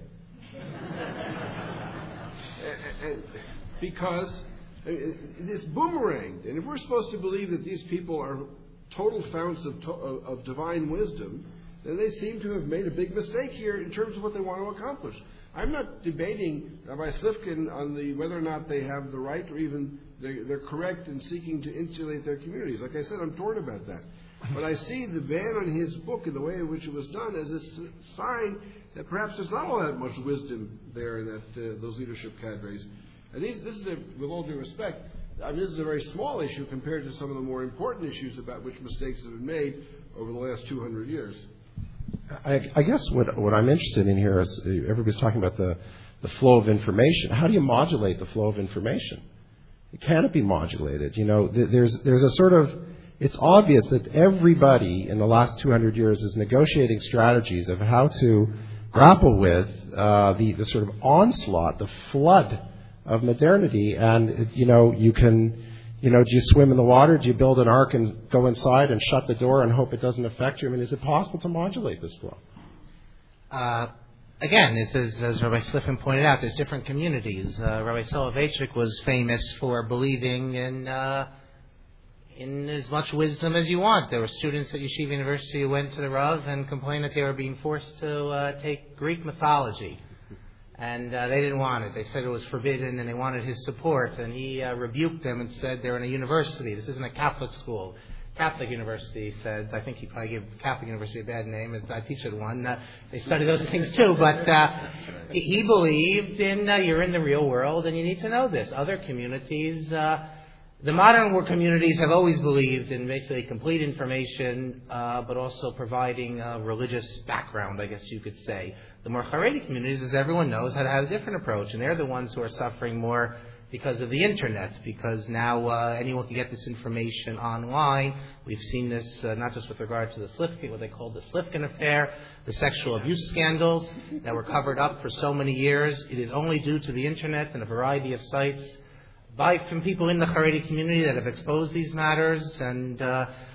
Because it's boomeranged. And if we're supposed to believe that these people are total founts of divine wisdom, then they seem to have made a big mistake here in terms of what they want to accomplish. I'm not debating Rabbi Slifkin on whether or not they have the right or even they're correct in seeking to insulate their communities. Like I said, I'm torn about that. But I see the ban on his book and the way in which it was done as a sign that perhaps there's not all that much wisdom there in those leadership cadres. And this is, with all due respect, this is a very small issue compared to some of the more important issues about which mistakes have been made over the last 200 years. I guess what I'm interested in here is everybody's talking about the flow of information. How do you modulate the flow of information? Can it be modulated? There's a sort of, it's obvious that everybody in the last 200 years is negotiating strategies of how to grapple with the sort of onslaught, the flood of modernity. And, you can... do you swim in the water? Do you build an ark and go inside and shut the door and hope it doesn't affect you? Is it possible to modulate this flow? Again, as Rabbi Slifkin pointed out, there's different communities. Rabbi Soloveitchik was famous for believing in as much wisdom as you want. There were students at Yeshiva University who went to the Rav and complained that they were being forced to take Greek mythology. And they didn't want it. They said it was forbidden, and they wanted his support. And he rebuked them and said, they're in a university. This isn't a Catholic school. Catholic University, he said. I think he probably gave Catholic University a bad name. I teach at one. They study those things too. But he believed in you're in the real world, and you need to know this. Other communities, the modern world communities have always believed in basically complete information, but also providing a religious background, I guess you could say. The more Haredi communities, as everyone knows, had a different approach, and they're the ones who are suffering more because of the internet, because now anyone can get this information online. We've seen this not just with regard to the Slifkin, what they call the Slifkin affair, the sexual abuse scandals that were covered up for so many years. It is only due to the internet and a variety of sites from people in the Haredi community that have exposed these matters, and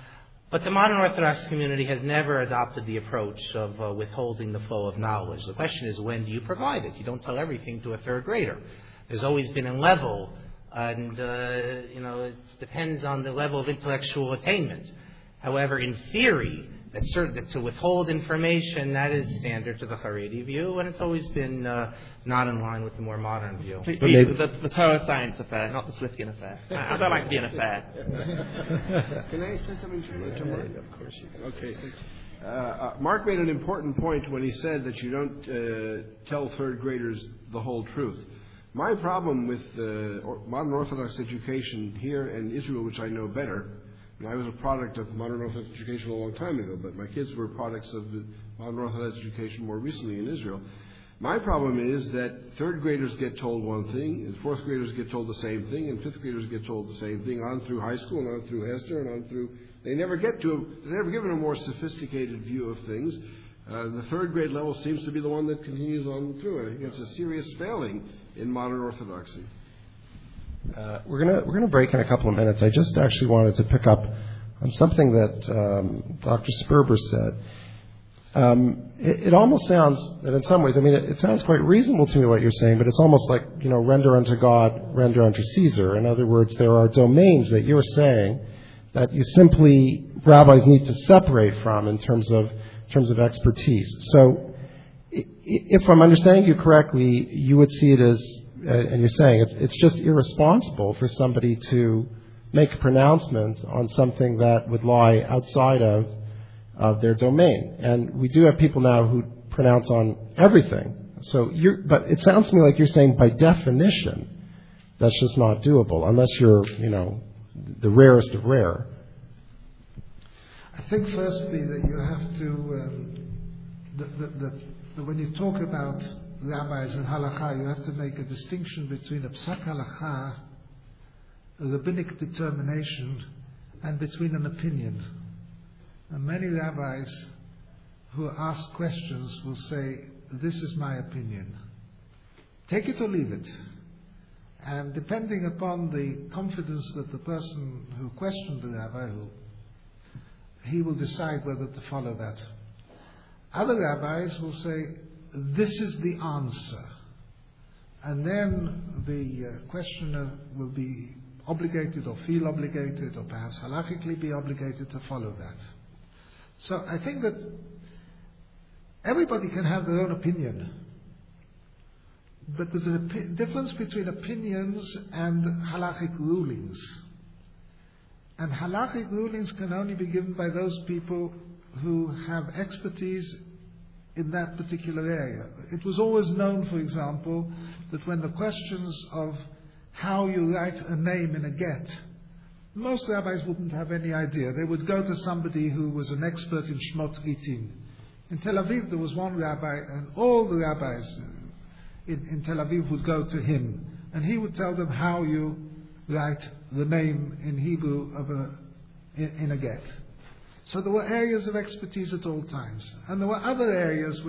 But the modern Orthodox community has never adopted the approach of withholding the flow of knowledge. The question is, when do you provide it? You don't tell everything to a third grader. There's always been a level, and it depends on the level of intellectual attainment. However, in theory, that to withhold information, that is standard to the Haredi view, and it's always been not in line with the more modern view. The Torah science affair, not the Slifkin affair. I don't like to be an affair. Can I say something to Mark? Of course you can. Okay. Mark made an important point when he said that you don't tell third graders the whole truth. My problem with modern Orthodox education here in Israel, which I know better, and I was a product of modern Orthodox education a long time ago, but my kids were products of the modern Orthodox education more recently in Israel. My problem is that third graders get told one thing, and fourth graders get told the same thing, and fifth graders get told the same thing, on through high school, and on through Hester, and on through... They're never given a more sophisticated view of things. The third grade level seems to be the one that continues on through. I think it's a serious failing in modern Orthodoxy. We're gonna break in a couple of minutes. I just actually wanted to pick up on something that Dr. Sperber said. It almost sounds that in some ways, it sounds quite reasonable to me what you're saying, but it's almost like, render unto God, render unto Caesar. In other words, there are domains that you're saying that you simply, rabbis need to separate from in terms of expertise. So, if I'm understanding you correctly, you would see it as, and you're saying it's just irresponsible for somebody to make a pronouncement on something that would lie outside of their domain. And we do have people now who pronounce on everything. But it sounds to me like you're saying by definition that's just not doable unless you're, the rarest of rare. I think firstly that you have to, when you talk about rabbis and halakha, you have to make a distinction between a psak halakha, a rabbinic determination, and between an opinion. And many rabbis who ask questions will say, this is my opinion. Take it or leave it. And depending upon the confidence that the person who questioned the rabbi, he will decide whether to follow that. Other rabbis will say, this is the answer. And then the questioner will be obligated or feel obligated or perhaps halakhically be obligated to follow that. So I think that everybody can have their own opinion. But there's a difference between opinions and halakhic rulings. And halakhic rulings can only be given by those people who have expertise in that particular area. It was always known, for example, that when the questions of how you write a name in a get, most rabbis wouldn't have any idea. They would go to somebody who was an expert in Shmot Gitin. In Tel Aviv there was one rabbi, and all the rabbis in Tel Aviv would go to him, and he would tell them how you write the name in Hebrew in a get. So there were areas of expertise at all times. And there were other areas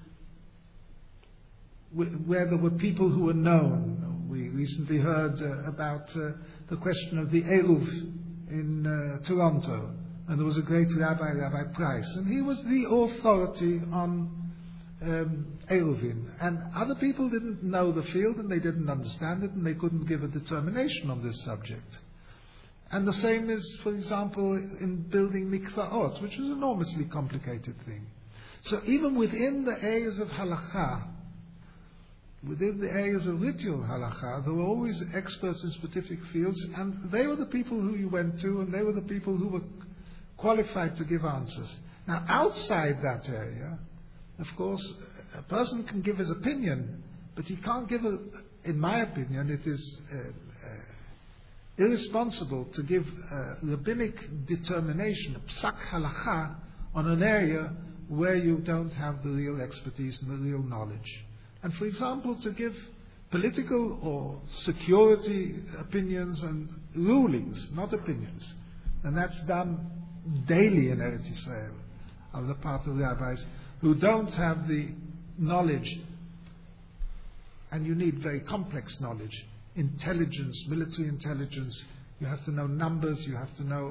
where there were people who were known. We recently heard about the question of the Eruv in Toronto. And there was a great rabbi, Rabbi Price. And he was the authority on Eruvin. And other people didn't know the field and they didn't understand it and they couldn't give a determination on this subject. And the same is, for example, in building mikvaot, which is an enormously complicated thing. So even within the areas of halakha, within the areas of ritual halakha, there were always experts in specific fields, and they were the people who you went to, and they were the people who were qualified to give answers. Now, outside that area, of course, a person can give his opinion, but he can't give in my opinion, it is irresponsible to give rabbinic determination, psak halakha, on an area where you don't have the real expertise and the real knowledge. And for example, to give political or security opinions and rulings, not opinions. And that's done daily in Eretz Yisrael on the part of rabbis who don't have the knowledge, and you need very complex knowledge. Intelligence, military intelligence, you have to know numbers, you have to know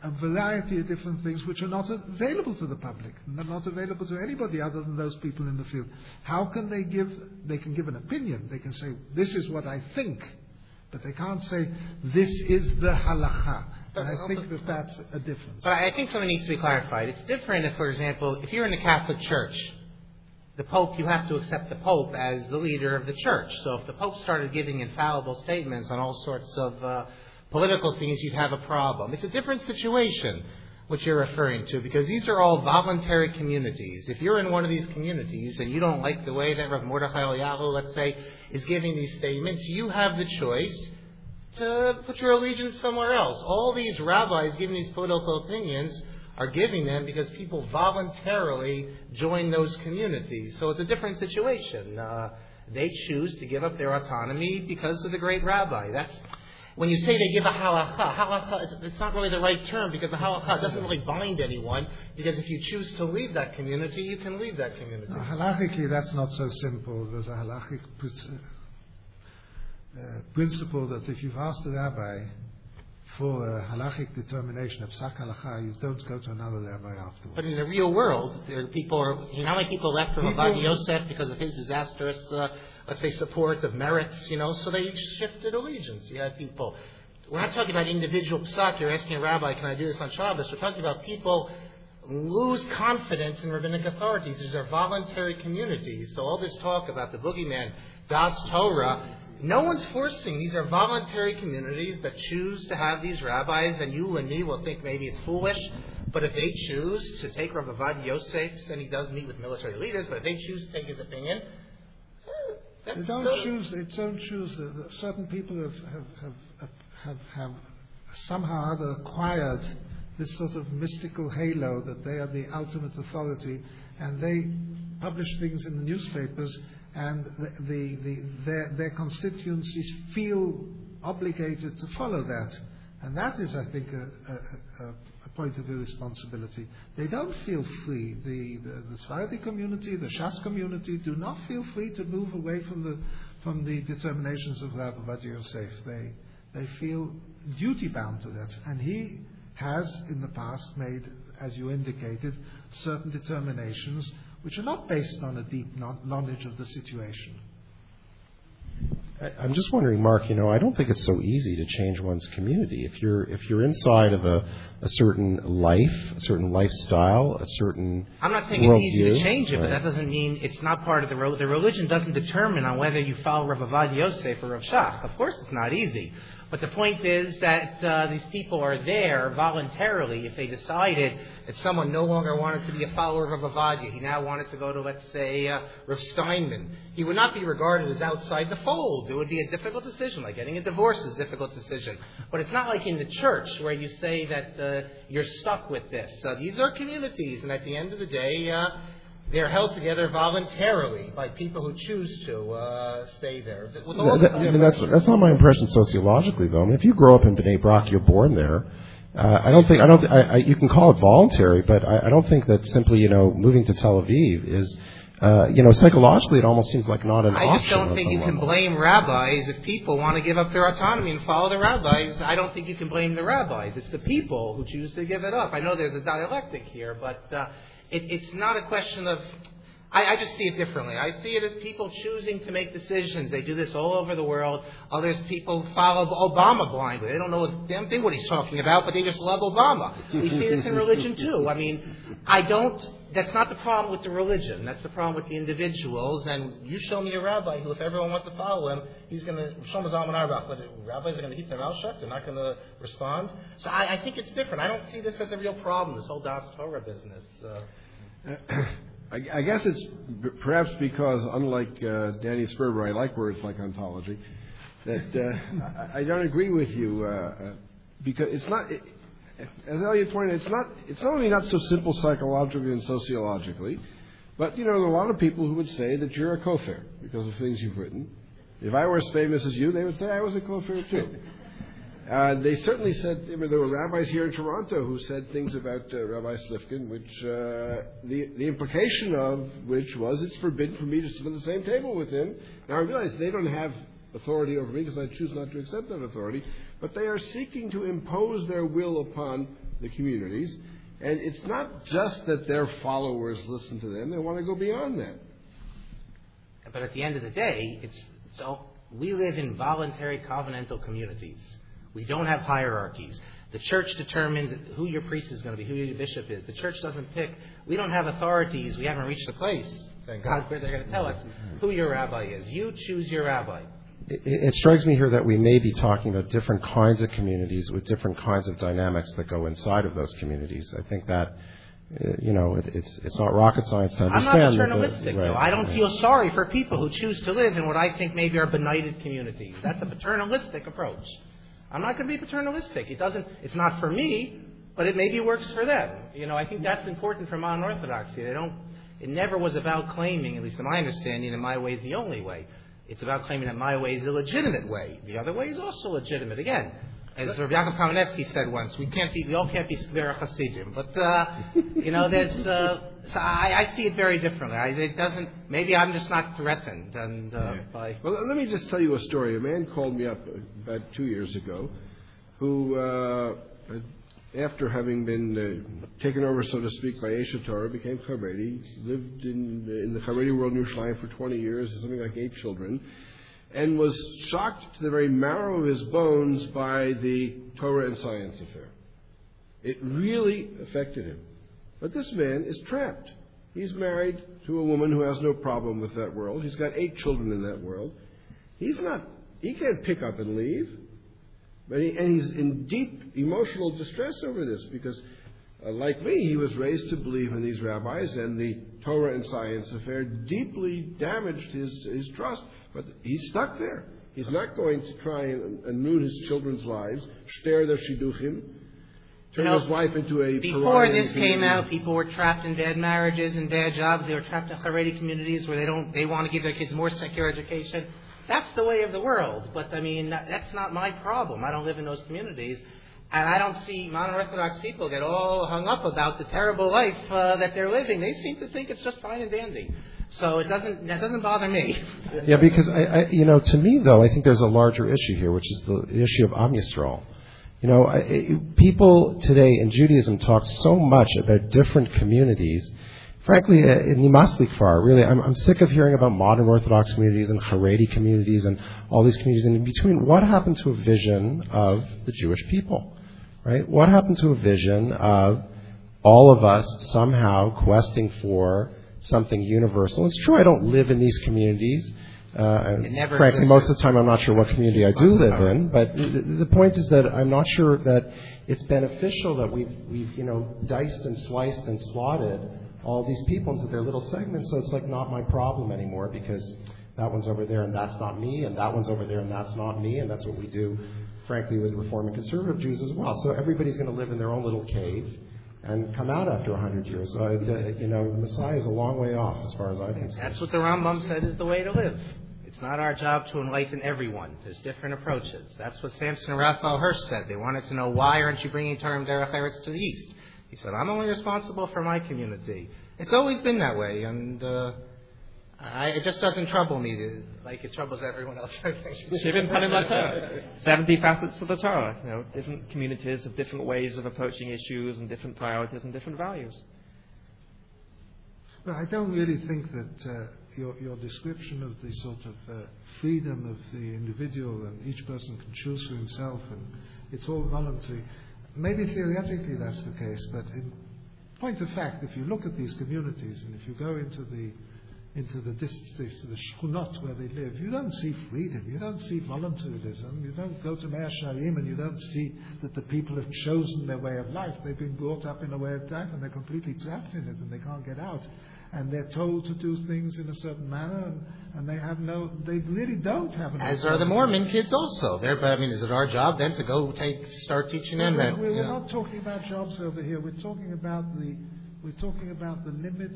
a variety of different things which are not available to the public, not available to anybody other than those people in the field. How can they give an opinion. They can say, this is what I think, but they can't say, this is the halacha. And I think that's a difference. But I think something needs to be clarified. It's different if, for example, if you're in the Catholic Church, the Pope, you have to accept the Pope as the leader of the Church. So if the Pope started giving infallible statements on all sorts of political things, you'd have a problem. It's a different situation, which you're referring to, because these are all voluntary communities. If you're in one of these communities and you don't like the way that Rav Mordechai Eliyahu, let's say, is giving these statements, you have the choice to put your allegiance somewhere else. All these rabbis giving these political opinions are giving them because people voluntarily join those communities. So it's a different situation. They choose to give up their autonomy because of the great rabbi. That's when you say they give a halacha, it's not really the right term, because the halacha doesn't really bind anyone, because if you choose to leave that community, you can leave that community. No, halachically, that's not so simple. There's a halachic principle that if you've asked a rabbi for a halachic determination of psak halacha, you don't go to another rabbi afterwards. But in the real world, there are people, how many people left from Avodah Yosef because of his disastrous, let's say, support of merits, so they shifted allegiance. You had people. We're not talking about individual psak. You're asking a rabbi, can I do this on Shabbos? We're talking about people lose confidence in rabbinic authorities. These are voluntary communities. So all this talk about the boogeyman, Das Torah, no one's forcing. These are voluntary communities that choose to have these rabbis, and you and me will think maybe it's foolish, but if they choose to take Rav Avodah Yosef, and he does meet with military leaders, but if they choose to take his opinion, They don't choose. Certain people have somehow or other acquired this sort of mystical halo that they are the ultimate authority, and they publish things in the newspapers, and their constituencies feel obligated to follow that. And that is, I think, a point of irresponsibility. They don't feel free. The Sephardi community, the Shas community, do not feel free to move away from the determinations of Rav Avodah Yosef. They feel duty bound to that, and he has in the past made, as you indicated, certain determinations which are not based on a deep knowledge of the situation. I'm just wondering, Mark, I don't think it's so easy to change one's community. If you're inside of a certain life, a certain lifestyle, a certain I'm not saying it's easy to change it, but that doesn't mean it's not part of the religion doesn't determine on whether you follow Rav Avodah Yosef or Rav Shach. Of course it's not easy. But the point is that these people are there voluntarily. If they decided that someone no longer wanted to be a follower of Avodah, he now wanted to go to, let's say, Rav Steinman, he would not be regarded as outside the fold. It would be a difficult decision, like getting a divorce is a difficult decision. But it's not like in the church where you say that you're stuck with this. These are communities, and at the end of the day, they're held together voluntarily by people who choose to stay there. That's not my impression sociologically, though. I mean, if you grow up in Bnei Brak, you're born there. You can call it voluntary, but I don't think that simply, moving to Tel Aviv is, psychologically it almost seems like not an option. I just don't think you can blame rabbis if people want to give up their autonomy and follow the rabbis. I don't think you can blame the rabbis. It's the people who choose to give it up. I know there's a dialectic here, but it's not a question of... I just see it differently. I see it as people choosing to make decisions. They do this all over the world. Others people follow Obama blindly. They don't know a damn thing what he's talking about, but they just love Obama. We see this in religion too. I mean, that's not the problem with the religion. That's the problem with the individuals. And you show me a rabbi who, if everyone wants to follow him, he's going to show him his Alman Arbach, but rabbis are going to keep their mouth shut. They're not going to respond. So I think it's different. I don't see this as a real problem, this whole Das Torah business. I guess it's perhaps because, unlike Danny Sperber, I like words like ontology, that I don't agree with you because it's not. As Elliot pointed out, it's not only not so simple psychologically and sociologically, but there are a lot of people who would say that you're a kofar because of things you've written. If I were as famous as you, they would say I was a kofar too. They certainly said, there were rabbis here in Toronto who said things about Rabbi Slifkin, which the implication of which was it's forbidden for me to sit at the same table with him. Now I realize they don't have authority over me because I choose not to accept that authority, but they are seeking to impose their will upon the communities. And it's not just that their followers listen to them. They want to go beyond that. But at the end of the day, we live in voluntary covenantal communities. We don't have hierarchies. The church determines who your priest is going to be, who your bishop is. The church doesn't pick. We don't have authorities. We haven't reached the place, thank God, where they're going to tell us who your rabbi is. You choose your rabbi. It strikes me here that we may be talking about different kinds of communities with different kinds of dynamics that go inside of those communities. I think that, it's not rocket science to understand. I'm not paternalistic, though. I don't feel sorry for people who choose to live in what I think maybe are benighted communities. That's a paternalistic approach. I'm not going to be paternalistic. It's not for me, but it maybe works for them. I think that's important for modern Orthodoxy. It never was about claiming, at least in my understanding, that my way is the only way. It's about claiming that my way is the legitimate way. The other way is also legitimate. Again, as Rav Yaakov Kamenetsky said once, we all can't be Skvera Hasidim. But so I see it very differently. Maybe I'm just not threatened. By. Well, let me just tell you a story. A man called me up about 2 years ago, who, after having been taken over, so to speak, by Eshet Torah, became Haredi, lived in the Haredi world in Yerushalayim for 20 years, something like 8 children, and was shocked to the very marrow of his bones by the Torah and science affair. It really affected him. But this man is trapped. He's married to a woman who has no problem with that world. He's got 8 children in that world. He can't pick up and leave. And he's in deep emotional distress over this because, like me, he was raised to believe in these rabbis, and the Torah and science affair deeply damaged his trust. But he's stuck there. He's not going to try and ruin his children's lives, shter their shidduchim, turn his wife into a Before this came out, people were trapped in bad marriages and bad jobs. They were trapped in Haredi communities where they want to give their kids more secular education. That's the way of the world. But, that's not my problem. I don't live in those communities. And I don't see modern Orthodox people get all hung up about the terrible life that they're living. They seem to think it's just fine and dandy. So that doesn't bother me. Yeah, because, to me, though, I think there's a larger issue here, which is the issue of Am Yisrael. People today in Judaism talk so much about different communities. Frankly, in Nimasli Kfar, really, I'm sick of hearing about modern Orthodox communities and Haredi communities and all these communities. And in between, what happened to a vision of the Jewish people, right? What happened to a vision of all of us somehow questing for something universal? It's true I don't live in these communities. Frankly, most of the time I'm not sure what community I do live in. But the point is that I'm not sure that it's beneficial that we've diced and sliced and slotted all these people into their little segments, so it's like not my problem anymore because that one's over there and that's not me, and that one's over there and that's not me, and that's what we do, frankly, with Reform and Conservative Jews as well. So everybody's going to live in their own little cave and come out after 100 years. So, the Messiah is a long way off as far as I'm concerned. That's what the Rambam said is the way to live. It's not our job to enlighten everyone. There's different approaches. That's what Samson and Raphael Hirsch said. They wanted to know, why aren't you bringing Terem Derech Eretz to the east? He said, I'm only responsible for my community. It's always been that way, and it just doesn't trouble me like it troubles everyone else. Shivim Panim LaTorah. 70 facets of the Torah. Different communities have different ways of approaching issues and different priorities and different values. Well, I don't really think that your description of the sort of freedom of the individual and each person can choose for himself and it's all voluntary. Maybe theoretically that's the case, but in point of fact, if you look at these communities and if you go into the districts, to the shchunot where they live, you don't see freedom, you don't see voluntarism, you don't go to Mea Shearim and you don't see that the people have chosen their way of life. They've been brought up in a way of life and they're completely trapped in it and they can't get out. And they're told to do things in a certain manner, and they really don't have an. As are the Mormon kids also. Is it our job then to start teaching them that? We're not talking about jobs over here. We're talking about the limits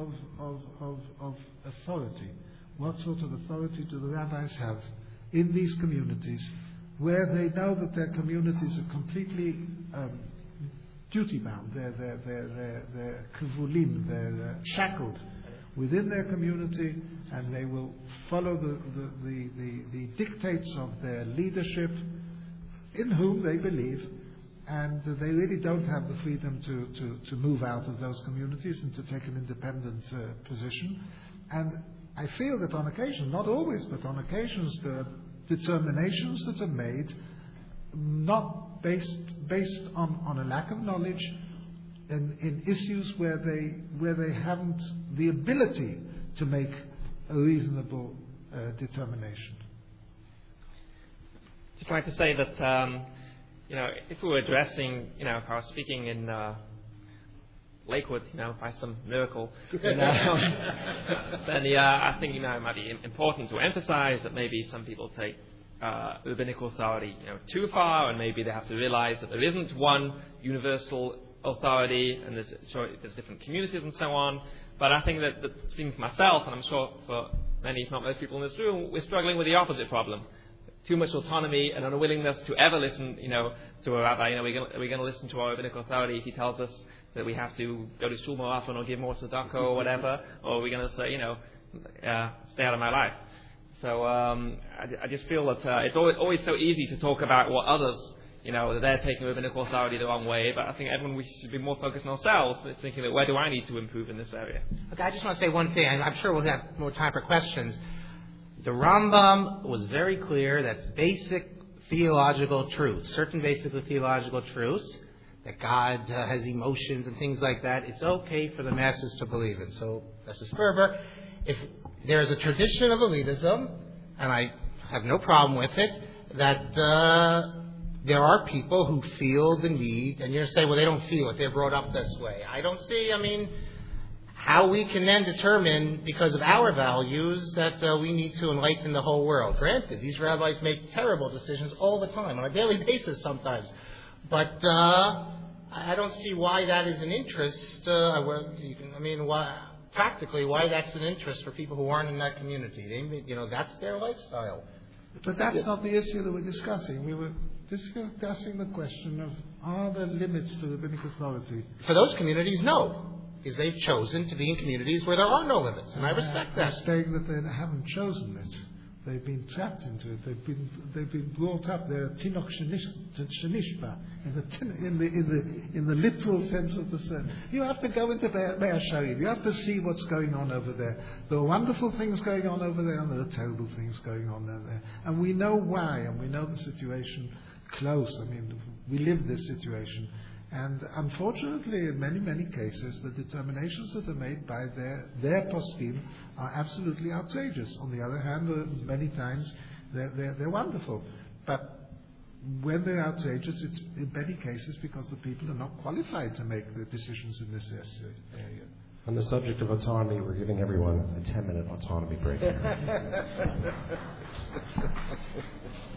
of authority. What sort of authority do the rabbis have in these communities, where they know that their communities are completely duty bound, they're kivulim, they're shackled within their community, and they will follow the dictates of their leadership, in whom they believe, and they really don't have the freedom to move out of those communities and to take an independent position. And I feel that on occasion, not always, but on occasions, the determinations that are made, not based on a lack of knowledge, in issues where they haven't the ability to make a reasonable determination. Just like to say that if we were addressing, if I was speaking in Lakewood, by some miracle, then I think it might be important to emphasize that maybe some people take rabbinical authority too far, and maybe they have to realize that there isn't one universal authority, and there's different communities and so on. But I think that speaking for myself, and I'm sure for many, if not most people in this room, we're struggling with the opposite problem. Too much autonomy and unwillingness to ever listen, to a rabbi. Are we going to listen to our rabbinical authority if he tells us that we have to go to shul more often or give more tzedakah or whatever? Or are we going to say, stay out of my life? So I just feel that it's always so easy to talk about what others, that they're taking rabbinical authority the wrong way. But I think we should be more focused on ourselves, thinking that where do I need to improve in this area? Okay, I just want to say one thing. I'm sure we'll have more time for questions. The Rambam was very clear that's basic theological truths, certain basic theological truths, that God has emotions and things like that. It's okay for the masses to believe in. So, Justice Ferber, if there is a tradition of elitism, and I have no problem with it, that there are people who feel the need, and you're going to say, well, they don't feel it, they're brought up this way. I don't see, how we can then determine, because of our values, that we need to enlighten the whole world. Granted, these rabbis make terrible decisions all the time, on a daily basis sometimes. But I don't see why that is an interest. Practically, why that's an interest for people who aren't in that community. That's their lifestyle. But that's not the issue that we're discussing. We were discussing the question of, are there limits to rabbinic authority? For those communities, no. Because they've chosen to be in communities where there are no limits, and I respect that. I'm saying that they haven't chosen it. They've been trapped into it. They've been brought up. They're tinok shenishba in the literal sense of the term. You have to go into Be'er Sharif. You have to see what's going on over there. There are wonderful things going on over there, and there are terrible things going on there. And we know why, and we know the situation close. We live this situation. And unfortunately, in many, many cases, the determinations that are made by their poskim are absolutely outrageous. On the other hand, many times they're wonderful. But when they're outrageous, it's in many cases because the people are not qualified to make the decisions in this area. On the subject of autonomy, we're giving everyone a 10-minute autonomy break here.